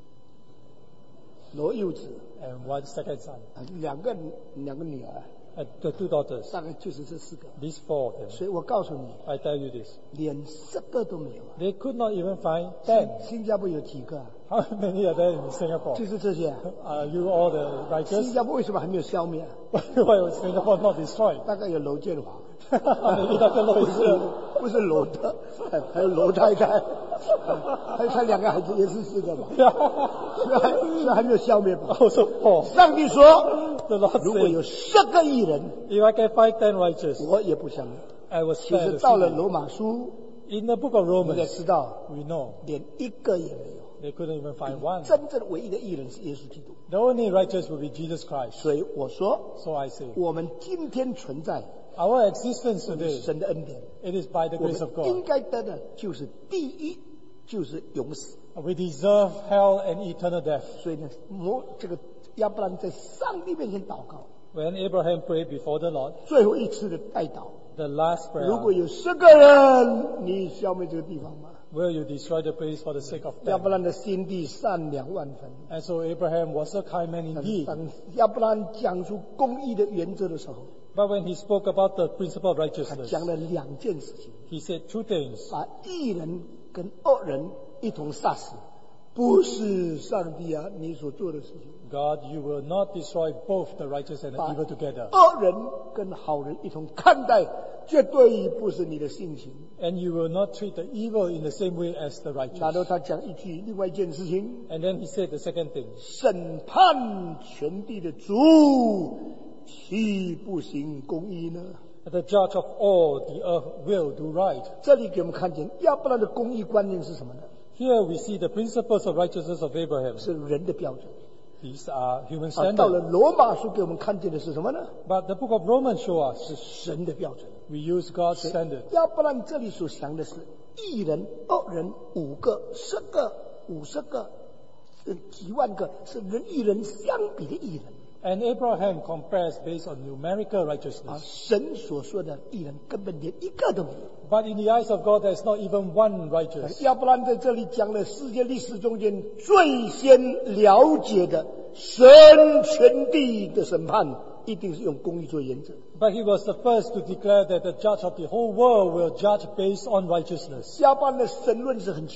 罗幼子， and one second son. 啊，两个两个女儿， And the two daughters. 大概就是这四个。 These four of them. 所以我告诉你， I tell you this. 连十个都没有啊。 They could not even find ten. 新加坡有几个啊？ How many are there in Singapore? 就是这些啊。 Are you all the 新 righteous? 加坡为什么还没有消灭啊？ Why was Singapore not destroyed? 大概有娄建华， Maybe Doctor Low 不 is 是 here. 不是罗德，还还有罗太太，还有他两个孩子也是四个吧？ Yeah. 是还是还没有消灭吧？ Also four. 上帝说， The Lord 如果有 said, 十个艺人， if I can find ten righteous, 我也不想灭。 I will 其 spare 实 the 到了 city. 罗马书， In the book of 你也 Romans, 知道， we know 连一个也没有。 they couldn't even find one. 真正唯一的艺人是耶稣基督。 The only righteous will be Jesus Christ. 所以我说， So I say, 我们今天存在 our existence 是 today, 神的恩典， it is by the 我 grace of 们应 God. 该得的就是第一就是永死。 We deserve hell and eternal death. 所以呢，摩这个亚伯兰在上帝面前祷告， When Abraham prayed before the Lord, 最后一次的代祷。 the last 如果 prayer, 有十个人，你消灭这个地方吗？ will you destroy the place for the sake of 亚 them? 伯兰的心地善良万分。 And so Abraham was a kind man 当 indeed. 当亚伯兰讲出公义的原则的时候， But when he spoke about the principle of 他 righteousness, 讲了两件事情： he said two things. 把义人跟恶人一同杀死，不是上帝啊你所做的事情； God, you will not destroy both the righteous and the 把 evil together. 恶人跟好人一同看待，绝对不是你的性情。 And you will not treat the evil in the same way as the 然 righteous. 后他讲一句另外一件事情： And then he said the second thing. 审判全地的主，岂不行公义呢？ The judge of all the earth will do right. 这里给我们看见亚伯兰的公义观念是什么呢？ Here we see the principles of righteousness of Abraham. 是人的标准。 These are human 啊，到了 standards. 罗马书给我们看见的是什么呢？ But the book of Romans show us 是神的标准。 we use God's standard. 亚伯兰这里所想的是一人、二人、五个、十个、五十个、呃几万个，是人与人相比的艺人。 And Abraham compares based on numerical 啊， righteousness. 神所说的艺人根本连一个都没有。 But in the eyes of God, there is not even one righteous. 亚伯兰在这里讲了世界历史中间最先了解的神全地的审判，一定是用公义做原则。 But he was the first to declare that the judge of the whole world will judge based on righteousness. 亚伯兰的神论是很清楚的。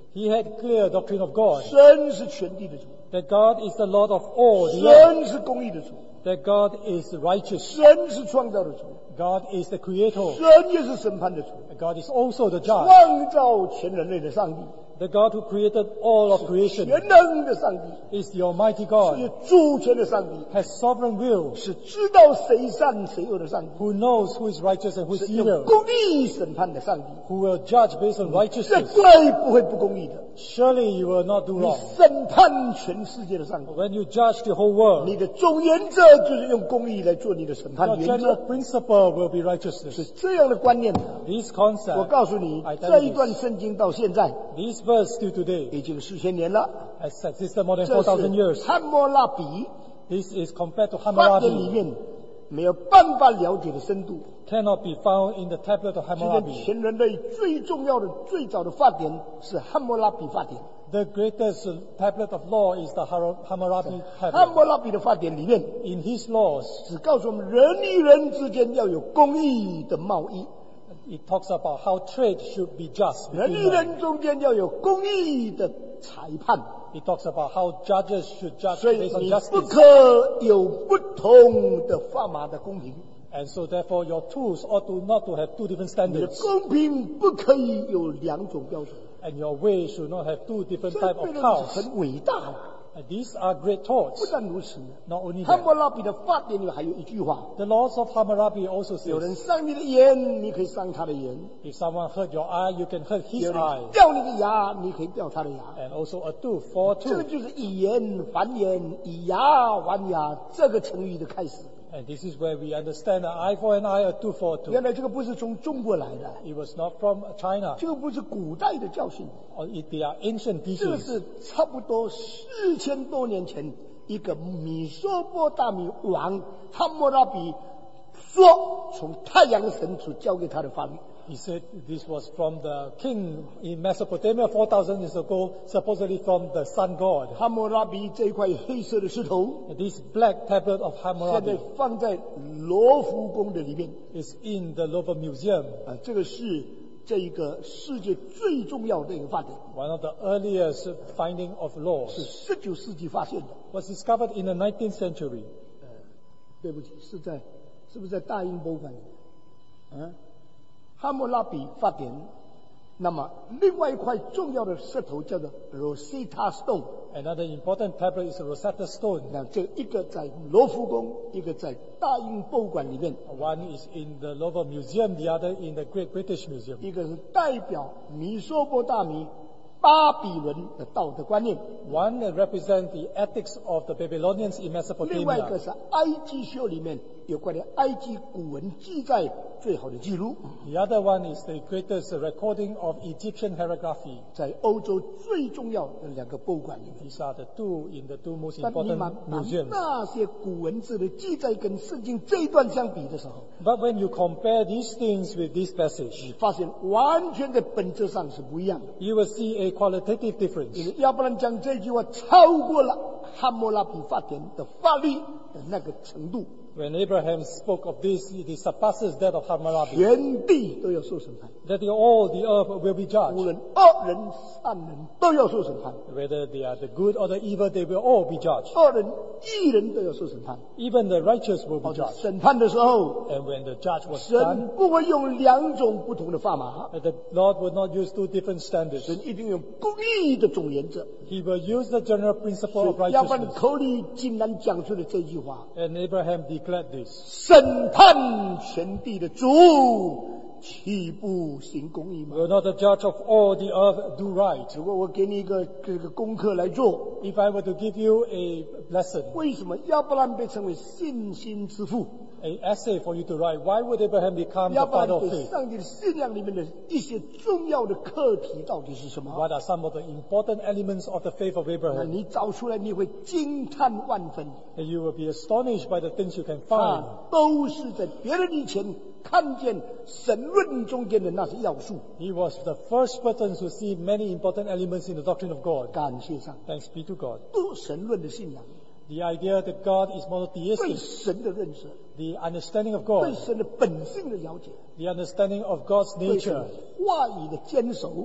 He had clear doctrine of God, 神是全地的主， that God is the Lord of all the earth, 神是公义的主， that God is righteous, 神是创造的主， God is the creator, 神也是审判的主， God is also the judge, 创造全人类的上帝， the God who created all of creation 全能的上帝， is the Almighty 是 God, 主权的上帝， has sovereign will, 是知道谁善谁恶的上帝， who knows who is righteous and who is 是用 evil, 公义审判的上帝， who will judge based on 绝 righteousness. 对不会不公义的。 Surely you will not do 你 wrong. 审判全世界的上帝， When you judge the whole world, 你的总原则就是用公义来做你的审判 your 原 general 则， principle will be 是 righteousness. 这样的观念的。 This 我 concept, 告诉你 I，tell 这 you 一段圣经到现在 this verse till today 已经四千年了， has existed more than 这 four thousand 是 years. 汉谟拉比 This is compared to 法典里 Hammurabi, 面没有办法了解的深度。 cannot be found in the tablet of 今天 Hammurabi. 全人类最重要的、最早的法典是汉谟拉比法典。 The greatest tablet of law is the Har- Hammurabi 汉 tablet. 谟拉比的法典里面 In his laws, 只告诉我们人与人之间要有公义的贸易， it talks about how trade should be just 人 between 与 men. 人中间要有公义的裁判。 It talks about how judges should judge 所以 based on 你不 justice. 可有不同的法码的公平， And so therefore your tools ought to not to have two different 你的 standards. 公平不可以有两种标准。 And your way should not have two different 这 type of 非常 cows. 很伟大了。 And these are great 不 thoughts. 但如此， Not only 汉 that, 谟拉比的法典里还有一句话： the laws of Hammurabi also 有人 says, 伤你的眼，你可以伤他的眼； if someone hurt your eye, you can hurt his 有人 eye. 掉你的牙，你可以掉他的牙。 And also a tooth for a 这个 tooth. 就是以言还言，以牙还牙这个成语的开始。 And this is where we understand an eye for an eye, a tooth for a 原 tooth. 来这个不是从中国来的， It was not from China. 这个不是古代的教训， Or it, they are ancient 这个 teachings. 是差不多四千多年前一个米索波大米王汉谟拉比说从太阳神所交给他的法律。 He said this was from the king in Mesopotamia four thousand years ago, supposedly from the sun god. 汉谟拉比这一块黑色的石头， And this black tablet of 现在 Hammurabi 放在罗浮宫的里面。 is in the Louvre Museum, 啊，这个是这一个世界最重要的一个法典， one of the earliest finding of 是 laws. 十九世纪发现的。 Was discovered in the nineteenth century. 对不起，是在是不是在大英博物馆里？嗯，汉谟拉比法典。那么另外一块重要的石头叫做 Rosetta Stone， Another important tablet is the Rosetta Stone. 那这一个在罗浮宫，一个在大英博物馆里面， One is in the Louvre Museum, the other in the Great British Museum. 一个是代表米索波大米巴比伦的道德观念， One that represents the ethics of the Babylonians in 另外一个 Mesopotamia. 是埃及书里面有关于埃及古文记载最好的记录， The other one is the greatest recording of Egyptian hieroglyphy. 在欧洲最重要的两个博物馆里面。 These are the two in the two most 但你 important 把把 museums. 那些古文字的记载跟圣经这一段相比的时候， But when you compare these things with this passage, 发现完全在本质上是不一样的。 you will see a qualitative 因 difference. 为要不然讲这句话超过了汉谟拉比法典的法律的那个程度， When Abraham spoke of this, it surpasses that of Hammurabi. 全地都要受审判， That the- all the earth will be 无 judged. 论恶人善人都要受审判， Whether they are the good or the evil, they will all be judged. 恶人义人都要受审判。 Even the righteous will be 好，在 judged. 审判的时候， And when the judge was 神 done, 不会用两种不同的法码， the Lord will not use two different standards. 神一定用公义的总原则。 He will use the general principle of 要不然你 righteousness. 口里竟然讲出了这句话： And Abraham declared this. 审判全地的主，岂不行公义吗？ Will not the judge of all the earth do right? 如果我给你一个这个功课来做， If I were to give you a lesson, 为什么亚伯兰被称为信心之父？ a essay for you to write, why would Abraham become 亚 the 伯 father 兰 of 对 faith? 上帝的信仰里面的一些重要的课题到底是什么？ What are some of the important elements of the faith of 那 Abraham? 你找出来，你会惊叹万分。 And you will be astonished by the things you can 他 find. 都是在别人以前看见神论中间的那些要素。 He was the first person to see many important elements in the doctrine of God. 感谢上帝， Thanks be to God. 都神论的信仰， The idea that God is 对 monotheistic, 神的认识， the understanding of 对 God, 神的本性的了解， the understanding of God's 对神 nature, 话语的坚守，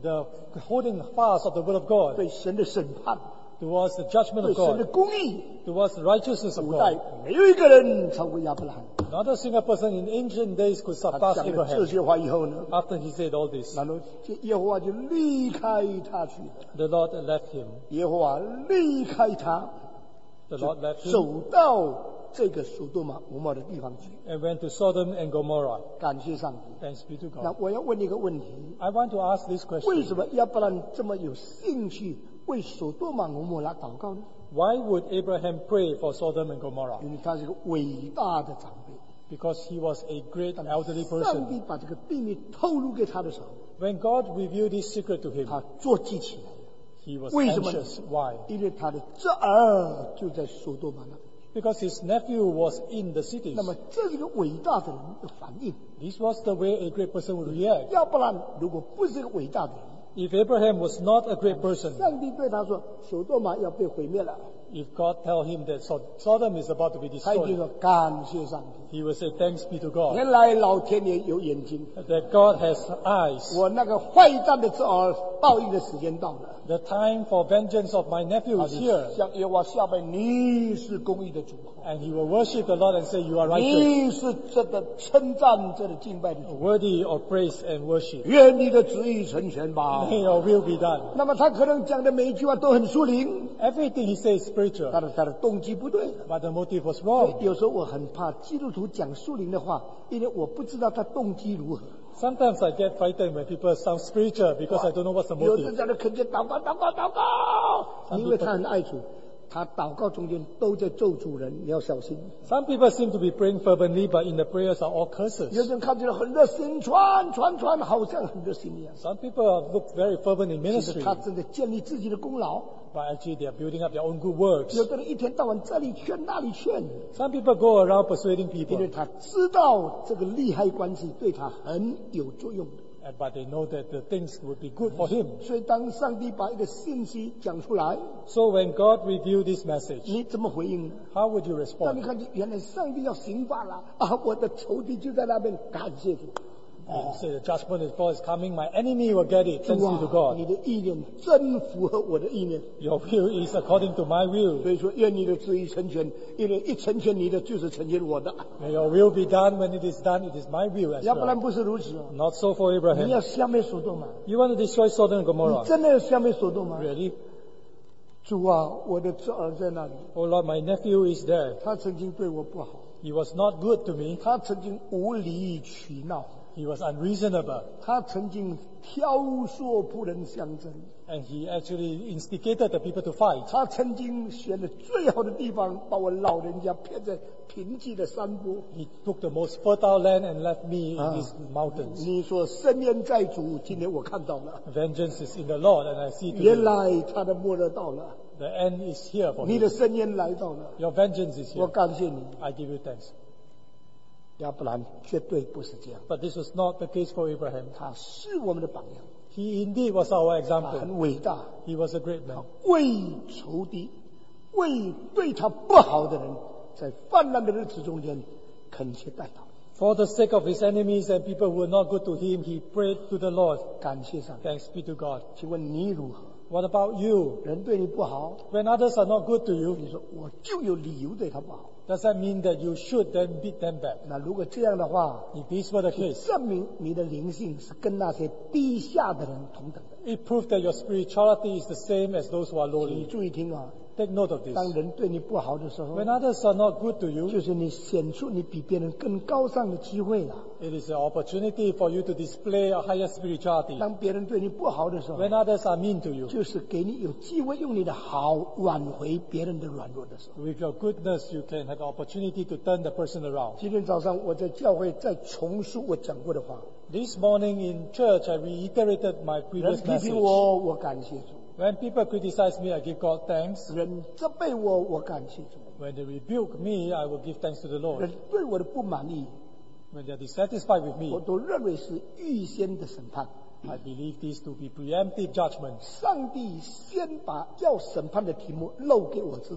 the holding fast of the word of God, 对神的审判， towards the judgment 对 of 神的 God, 公义。 towards the righteousness of 古代 God. 没有一个人超过亚伯拉罕。 Not a single person in ancient days could 他 surpass 讲了这 Abraham. 些话以后呢， After he said all this, 然后这耶和华就离开他去了。 the Lord left him. 耶和华离开他， The Lord left him 走到这个索多玛俄摩的地方去。 and went to Sodom and Gomorrah. 感谢上帝。 Thanks be to 那 God. 我要问你一个问题： I want to ask this 为 question. 什么亚伯兰这么有兴趣为索多玛俄摩拉祷告呢？ Why would Abraham pray for Sodom and Gomorrah? 因为他是一个伟大的长辈。 Because he was a great elderly 上帝 person. 把这个秘密透露给他的时候， When God revealed this secret to him, 他坐记起来了。 he was 为什么呢？ anxious. Why? 因为他的侄儿就在索多玛那里。 Because his nephew was in the cities. 那么这是一个伟大的人的反应。 This was the way a great person would react. 要不然，如果不是一个伟大的人， If Abraham was not a great person, 上帝对他说：“索多玛要被毁灭了。 if God tell him that Sod- Sodom is about to be ” 他一定 destroyed, 说：“感谢上帝， he will say, thanks be to God, 原来老天爷有眼睛， that God has eyes. 我那个坏蛋的侄儿报应的时间到了。 The time for vengeance of my nephew ” 他 is 就 here. 向耶和华下拜：“你是公义的主， And he will worship the Lord and say, you are righteous, 你是值得称赞、值得敬拜的主。 worthy of praise and worship. 愿你的旨意成全吧。 May your will be done. ” 那么他可能讲的每一句话都很属灵， Everything he says is spiritual, 他的他的动机不对。 but the motive was 所以 wrong. 有时候我很怕基督徒讲属灵的话，因为我不知道他动机如何。 Sometimes I get frightened when people sound spiritual because I don't know what's the 有人 motive. 在那恳切祷告、祷告、祷告，因为他很爱主，他祷告中间都在咒主人，你要小心。 Some people seem to be praying fervently, but in the prayers are all 有 curses. 人看起来很热心，传传传，好像很热心一样， Some people look very fervent in 其实 ministry, 他正在建立自己的功劳。 but actually they are building up their own good works. 有的人一天到晚这里劝那里劝， Some people go around persuading 因为 people, 他知道这个利害关系对他很有作用的。 and- but they know that the things would be good for him. 所以当上帝把一个信息讲出来， So when God revealed this message, 你怎么回应呢？ how would you 当你 respond? 看见原来上帝要刑罚了啊！我的仇敌就在那边，感谢主。 You say the judgment of God is coming, my enemy will get it. Thanks 主 be to 啊， God. 你的意念真符合我的意念， Your will is according to my will. 所以说愿你的旨意成全，因为一成全你的，就是成全我的。 May your will be done. When it is done, it is my will as 要不然 well. 不是如此哦， Not so for 你 Abraham. 要消灭所多玛， You want to destroy Sodom and 你 Gomorrah? 真的要消灭所多玛？ Really? 主啊，我的侄儿在那里， Oh Lord, my nephew is there. 他曾经对我不好， He was not good to me. 他曾经无理取闹， He was unreasonable. 他曾经挑唆仆人相争， And he actually instigated the people to fight. 他曾经选了最好的地方，把我老人家骗在贫瘠的山坡。 He took the most fertile land and left me in Ah. these mountains. 你说深渊在主，今天我看到了， Vengeance is in the Lord, and I see 原 today 来他的末日到了， the end is here for 你 me. 的深渊来到了， Your vengeance is 我 here. 感谢你。 I give you thanks. 要不然绝对不是这样， But this was not the case for Abraham. 他是我们的榜样， He indeed was our 他 example. 很伟大， He was a great man. 为仇敌，为对他不好的人，在泛滥的日子中间恳切代祷。 For the sake of his enemies and people who were not good to him, he prayed to the Lord. 感谢上帝。 Thanks be to God. 请问你如何？ What about you? 人对你不好， When others are not good to you, 你说我就有理由对他不好。 does that mean that you should then beat them back? 那如果这样的话， If this were the case, 证明你的灵性是跟那些低下的人同等的。 it proved that your spirituality is the same as those who are 你 lowly. 注意听啊， Take note of this. 当人对你不好的时候， When others are not good to you, 就是你显出你比别人更高尚的机会了。 it is an opportunity for you to display a higher spirituality. 当别人对你不好的时候， When others are mean to you, 就是给你有机会用你的好挽回别人的软弱的时候。 with your goodness, you can have an opportunity to turn the person around. 今天早上我在教会再重述我讲过的话， This morning in church, I reiterated my 人 previous 批 message. 评我，我感谢主； When people criticize me, I give God thanks. 人责备我，我感谢主； When they rebuke me, I will give thanks to the Lord. 人对我的不满意， When they are dissatisfied with 我 me, 都认为是预先的审判。 I believe this to be preemptive judgment. 上帝先把要审判的题目漏给我知道，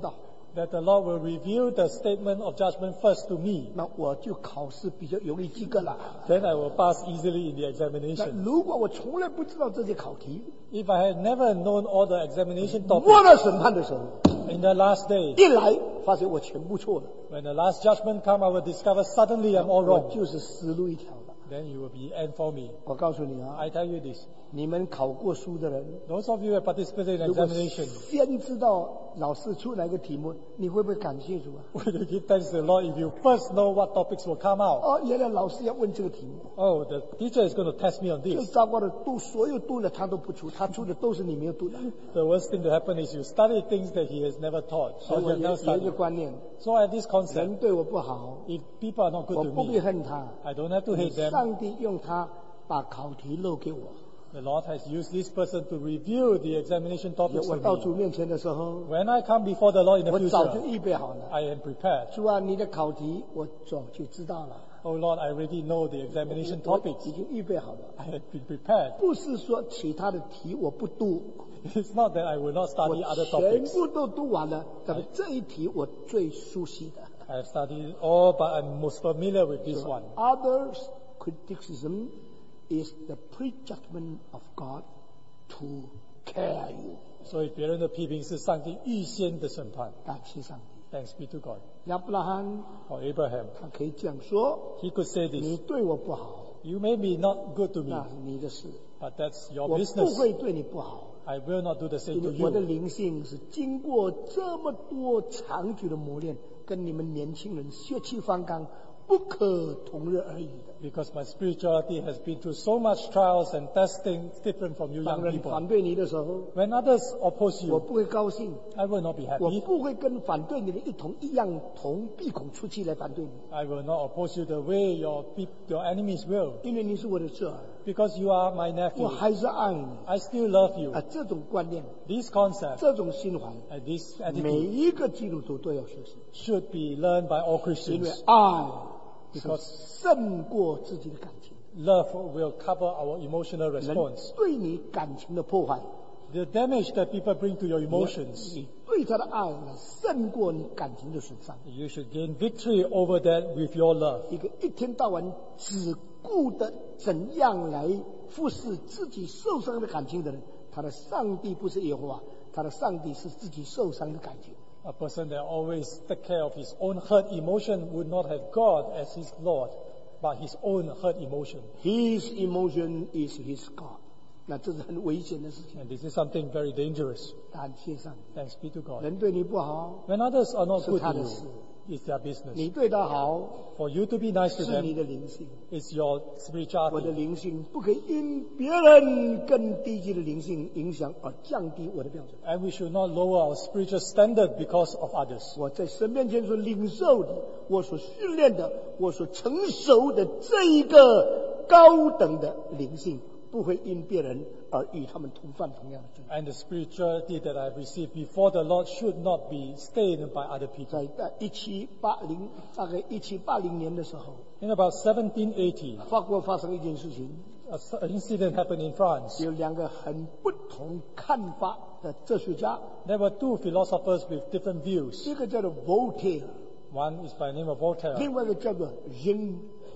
that the Lord will reveal the statement of judgment first to me. 那我就考试比较容易及格了。 Then I will pass easily in the 那 examination. 如果我从来不知道这些考题， If I had never known all the examination 末 topics, 了审判的时候， in the last day, 一来发现我全部错了， when the last judgment come, I will discover suddenly I'm all 我 wrong. 就是死路一条了。 Then you will be end for me. 我告诉你啊， I tell you this. 你们考过书的人， Those of you who have participated in 如果 examination, 先知道老师出哪个题目，你会不会感谢主啊？ will you give thanks to the Lord if you first know what topics will come out? 哦，原来老师要问这个题目。 Oh, the teacher is going to test me on 最 this. 糟糕的，读所有读了他都不出，他出的都是你没有读的。 The worst thing to happen is you study things that he has never taught 所 or 以 you 我 have 有 never 有一个 studied. 观念， So I have this concept. 人对我不好， If people are not 我 good to 不必 me, 恨他。 I don't have to hate them. 上帝用他把考题漏给我。 The Lord has used this person to reveal the examination topics 我 to 到 me. 主面前的时候， When I come before the Lord in the 我早就 future, 预备好了。 I am prepared. 主啊，你的考题我早就知道了， Oh Lord, I already know the examination 我 topics. 已经预备好了。 I have been prepared. 不是说其他的题我不读， It's not that I will not 我 study other 全 topics. 部都读完了，但这一题我最熟悉的。 I have studied all, but I'm most familiar with this one. Others' criticism is the prejudgment of God to care you。 所以别人的批评是上帝预先的审判。 感谢上帝。 Thanks be to God. 亚伯拉罕 For Abraham, 他可以这样说 he could say：“ 你 this. 对我不好， You may be not good to me, 那是你的事， but that's your 我不 business. 会对你不好。” I will not do the same 因 to 为我的 you. 灵性是经过这么多长久的磨练，跟你们年轻人血气方刚，不可同日而语的。 Because my spirituality has been through so much trials and testing different from you 当 young 人 people. 反对你的时候， When others oppose 我 you, 不会高兴， I will not be 我 happy. 不会跟反对你的一同一样同闭口出气来反对你， I will not oppose you the way your peop- your enemies will. 因为你是我的侄儿， Because you are my 我 nephew. 还是爱你。 I still love you. 啊，这种观念， This concept 这种心怀， and this 每 attitude 一个基督徒都要学习， should be learned by all 因为 Christians. 爱是 Because 胜过自己的感情。 love will cover our emotional 人 response. 对你感情的破坏， The damage that people bring to your emotions, 你对他的爱呢，胜过你感情的损伤。 you should gain victory over that with your love. 一个一天到晚只顾的怎样来服侍自己受伤的感情的人，他的上帝不是耶和华，他的上帝是自己受伤的感情。 A person that always take care of his own hurt emotion would not have God as his Lord, but his own hurt emotion. His emotion is his God。那这是很危险的事情。 And this is something very dangerous. 感谢上帝， Thanks be to God. 人对你不好， When others are not 是 good 他 to 的 you, 事； it's their business. 你对他好， For you to be nice to 是你 them, 的灵性。 it's your 我的 spirituality. 灵性不可以因别人更低级的灵性影响而降低我的标准。 And we should not lower our spiritual standard because of others. 我在神面前所领受的，我所训练的，我所成熟的这一个高等的灵性，不会因别人而与他们同犯同样的罪。 And the spirituality that I've received before the Lord should not be stained by other people. 在在一七八零大概一七八零年的时候， In about seventeen eighty, 法国发生一件事情， a s- an incident happened in France. 有两个很不同看法的哲学家， There were two philosophers with different views. 一个叫做 Voltaire， One is by the name of Voltaire. 另外一个叫做 Jean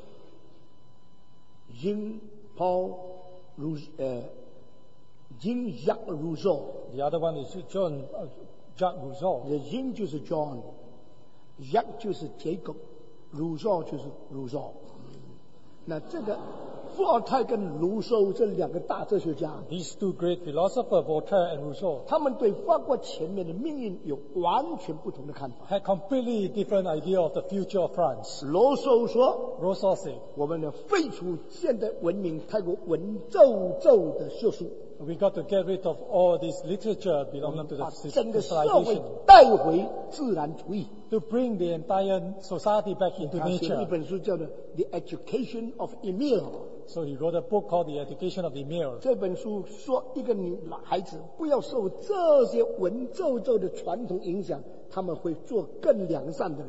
Jean Paul Rousseau，呃 Jean Jacques Rousseau。 The other one is John uh, Jacques Rousseau. Jean 就是 John，Jacques 就是 Jacob，Rousseau 就是 Rousseau。那这个伏尔泰跟卢梭这两个大哲学家， These two great philosophers, Voltaire and Rousseau, 他们对法国前面的命运有完全不同的看法。 had completely different idea of the future of France. 罗梭说 Rousseau said, 我们要废除现代文明太过文绉绉的学术， we got to get rid of all this literature 我 belonging 们 to 把 the 整个社会 civilization 带回自然主义。 to bring the entire society back into 他写了一 nature. 本书叫做《The Education of Emile》。 So he wrote a book called The Education of Emile. 这本书说，一个女孩子不要受这些文绉绉的传统影响，他们会做更良善的人。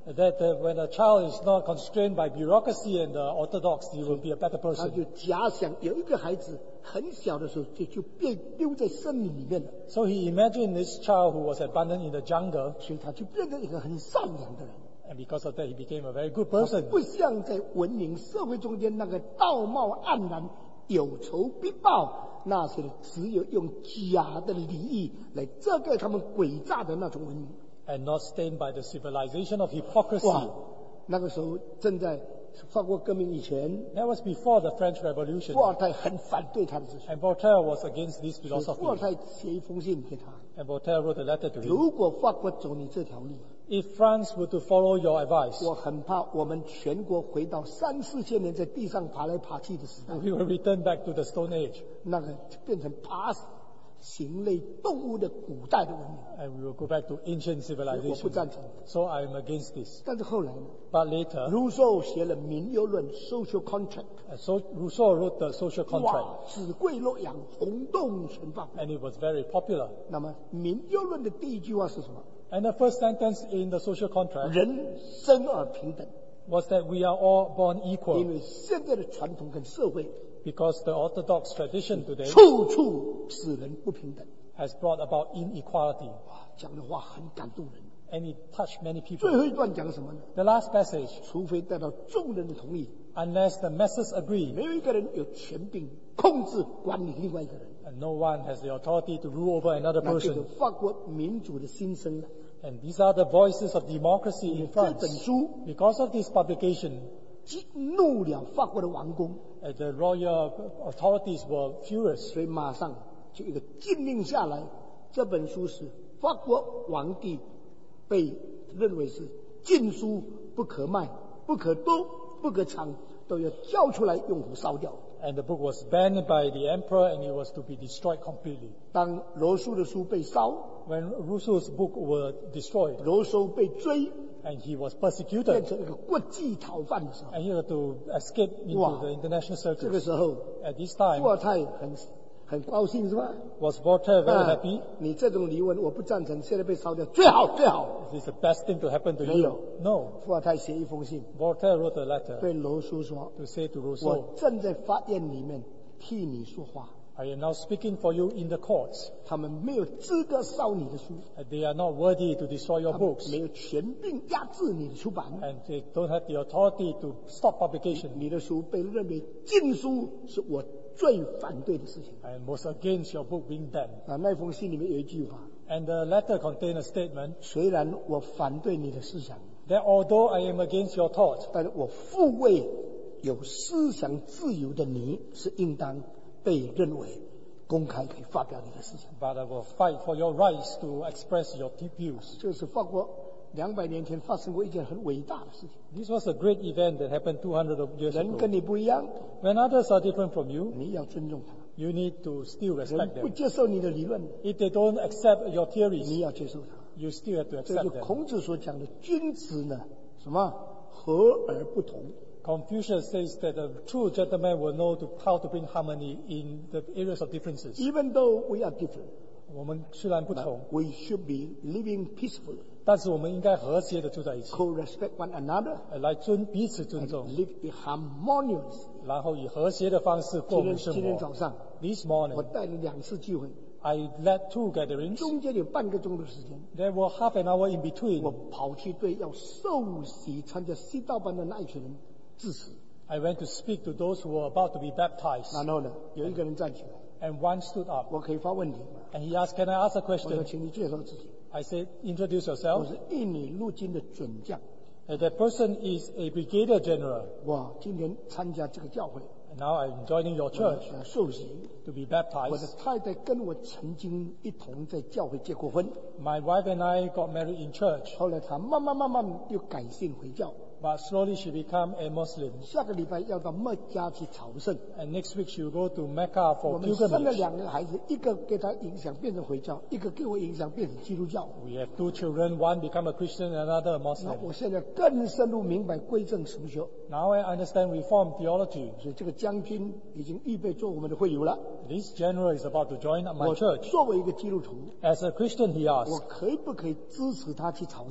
That uh, when a child is not constrained by bureaucracy and uh, orthodox, he will be a better 他 person. 就假想有一个孩子很小的时候就就被丢在森林里面了， So he imagined this child who was abandoned in the jungle, 所以他就变成一个很善良的人。 and because of that, he became a very good 他 person. 不像在文明社会中间那个道貌岸然、有仇必报那些只有用假的礼义来遮盖他们诡诈的那种文明。 And not stained by the civilization of hypocrisy. 哇，那个时候正在法国革命以前， That was before the French Revolution. 伏尔泰很反对他的思想， And Voltaire was against this 所以伏尔 philosophy. 泰写一封信给他： And Voltaire wrote a letter to him. 如果法国走你这条路， If France were to follow your advice, 我很怕我们全国回到三四千年在地上爬来爬去的时代， we will return back to the Stone Age. 那个就变成爬行类动物的古代的文明。 And we will go back to ancient 我不赞 civilization. 成。 So I am against this. 但是后来呢， But later, 卢梭写了《民忧论》（Social Contract）， uh, so Rousseau wrote the social contract, 哇，子贵洛阳，轰动全邦。 and it was very popular. 那么《民忧论》的第一句话是什么？ And the first sentence in the social contract 人生而平等。 was that we are all born 因 equal, 为现在的传统跟社会 because the orthodox tradition today 处处使人不平等。 has brought about inequality, 哇，讲的话很感动人。 and it touched many 最 people. 后一段讲什么呢？ The last passage, 除非得到众人的同意， unless the masses agree, 没有一个人有权柄控制管理另外一个人。 and no one has the authority to rule over another 那就是 person. 法国民主的心声了。 And these are the voices of democracy in 这本 France. 书 Because of this publication, 激怒了法国的王公， uh, the royal authorities were furious. 所以马上就一个禁令下来。这本书是法国皇帝被认为是禁书，不可卖、不可读、不可藏，都要交出来用火烧掉。 And the book was banned by the emperor, and it was to be destroyed completely. 当罗素的书被烧， When Rousseau's book were destroyed, 罗素被追， and he was 变 persecuted, 成一个国际逃犯的时候， and he had to escape into Wow. the international 这个 circles. 时候 At this 伏 time, 尔泰很很高兴是吧？ was Voltaire very 啊 happy? 你这种理论我不赞成，现在被烧掉最好最好。 Is this the best thing to happen to 没有。 you? No. 伏尔泰写一封信 Voltaire wrote a letter 对罗素说 to say to：“ Rousseau, 我正在法院里面替你说话， I am now speaking for you in the courts. 他们没有资格烧你的书， And they are not worthy to destroy your 他们 books, 没有权柄压制你的出版。 and they don't have the authority to stop publication. 你的书被认为禁书，是我最反对的事情。 And was against your book being banned. 啊，那封信里面有一句话： And the letter contained a statement 虽然我反对你的思想， that although I am against your thought, 但是我护卫有思想自由的你，是应当被认为公开可以发表你的思想。 but I will fight for your rights to express your views. 这是法国两百年前发生过一件很伟大的事情。 This was a great event that happened two hundred years 人 ago. 跟你不一样， When others are different from you, 你要尊重他。 you need to still 人 respect 不 them. 接受你的理论， If they don't accept your 你 theories, 要接受他。 you still have to 这就 accept them. 孔子所讲的君子呢，什么和而不同。 Confucius says that a true gentleman will know to, how to bring harmony in the areas of differences. Even though we are different, 我们虽然不同， we should be living peacefully, 但是我们应该和谐的住在一起， co-respect one another, 呃来尊彼此尊 and 重， live harmoniously. 然后以和谐的方式过我今天们生今天活。 早上 This 我 morning, 带了两次聚会， I led two gatherings. 中间有半个钟的时间， There were half an hour in 我 between. 跑去对要受洗参加西道班的那一群人致辞。 I went to speak to those who were about to be baptized, 然后呢，有一个人站起来， and one stood up 我可以发问题吗？ and he asked, "Can I ask a 我说， question?" 请你介绍自己。 I said, "Introduce 我 yourself." 是印尼陆军的准将， And that person is a brigadier general. 我今天参加这个教会， And now I'm joining your 我 church 要受洗。 to be 我的 baptized. 太太跟我曾经一同在教会结过婚， My wife and I got married in church, 后来她慢慢慢慢又改信回教。 but slowly she became a Muslim. 下个礼拜要到麦加去朝圣。 And next week she will go to Mecca 我 for 们生了 pilgrimage. 两个孩子，一个给他影响变成回教，一个给我影响变成基督教。 We have two children, one become a Christian and another a 那 Muslim. 我现在更深入明白归正什么学， Now I understand Reformed theology. 所以这个将军已经预备做我们的会友了。 This general is about to join up my 我 church. 作为一个基督徒， As a Christian, he 我 asked, 可以不可以支持他去朝圣？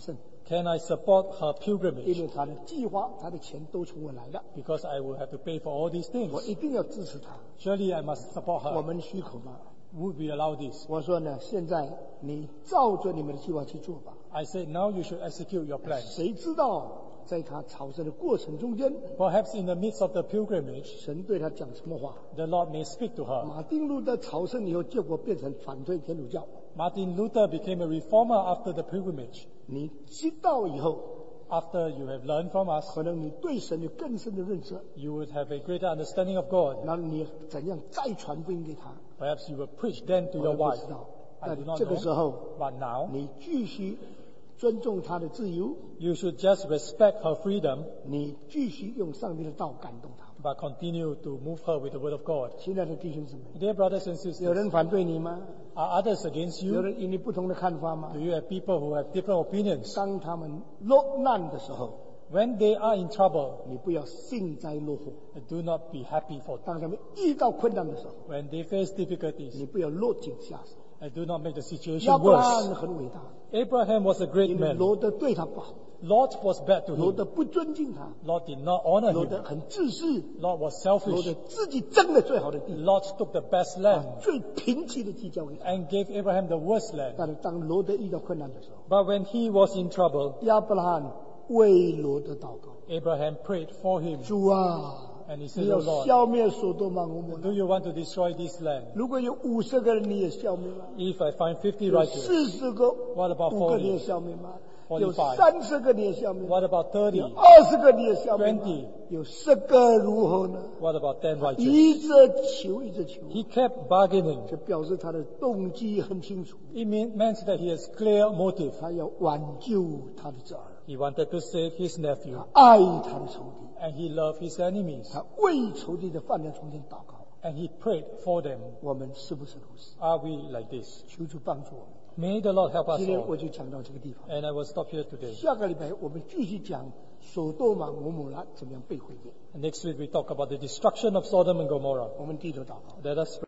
Can I support her 因 pilgrimage? 为他的计划、他的钱都从我来的， Because I will have to pay for all these 我 things. 一定要支持他。 Surely I must support 我 her. 们许可吗？ Would we allow this? 我说呢，现在你照着你们的计划去做吧。 I said, now you should execute your plan. 谁知道在他朝圣的过程中间， Perhaps in the midst of the pilgrimage, 神对他讲什么话？ the Lord may speak to her. 马丁路德朝圣以后，结果变成反对天主教。 Martin Luther became a reformer after the pilgrimage. 你知道以后， After you have learned from us, 可能你对神有更深的认识， you would have a greater understanding of God. 那你怎样再传福音给他？ Perhaps you will preach then to 我 your 也不 wife. 知道。 I 但 do not 这个时 know. 候， But now, 你继续尊重他的自由， you should just respect her freedom, 你继续用上帝的道感动他。 but continue to move her with the word of God. 亲爱的弟兄姊妹， Dear brothers and 有 sisters, 人反对你吗？ are others against 有 you? 人与你不同的看法吗 Do？you have people who have different opinions? 当他们落难的时候， When they are in trouble, 你不要幸灾乐祸； do not be happy for them. 当他们遇到困难的时候， When they face difficulties, 你不要落井下石。 do not make the situation 亚伯拉罕 worse. 很伟大， Abraham was a great 因为 man. 罗德对他不好， Lot was bad to 罗 him. 德不尊敬他， Lot did not honor 罗 him. 德很自私， Lot was 罗 selfish. 德自己争了最好的地， Lot took the best 把 land 最贫瘠的地交给他。 and gave Abraham the worst land. 但是当罗德遇到困难的时候， But when he was in trouble, 亚伯拉罕为罗德祷告， Abraham prayed for him. 主啊， And he 你 said, 要 Oh Lord, 消灭所多玛俄摩 do 拉。 you want to destroy this land? 如果有五十个人，你也消灭吗？ If I find fifty 有 righteous, 四十个， what about 五个你也 forty? 消灭吗？ forty-five 有三十个你也消灭吗？ What about 有 thirty? 二十个你也消灭吗 twenty 有十个如何呢？ What about ten righteous? 一直求，一直求， He kept bargaining. 这表示他的动机很清楚， It mean, meant that he has clear motive. 他要挽救他的子儿， He wanted to save his nephew, 他爱他的仇敌， and he loved his enemies, 他为仇敌的犯难从前祷告。 and he prayed for them. 我们是不是如此？ Are we like this? 求主帮助我们。 May the Lord help us 今天 all. 我就讲到这个地方， And I will stop here today. 下个礼拜我们继续讲索多玛俄摩拉怎么样被毁灭。 Next week we talk about the destruction of Sodom and Gomorrah. 我们低头祷告。 Let us pray.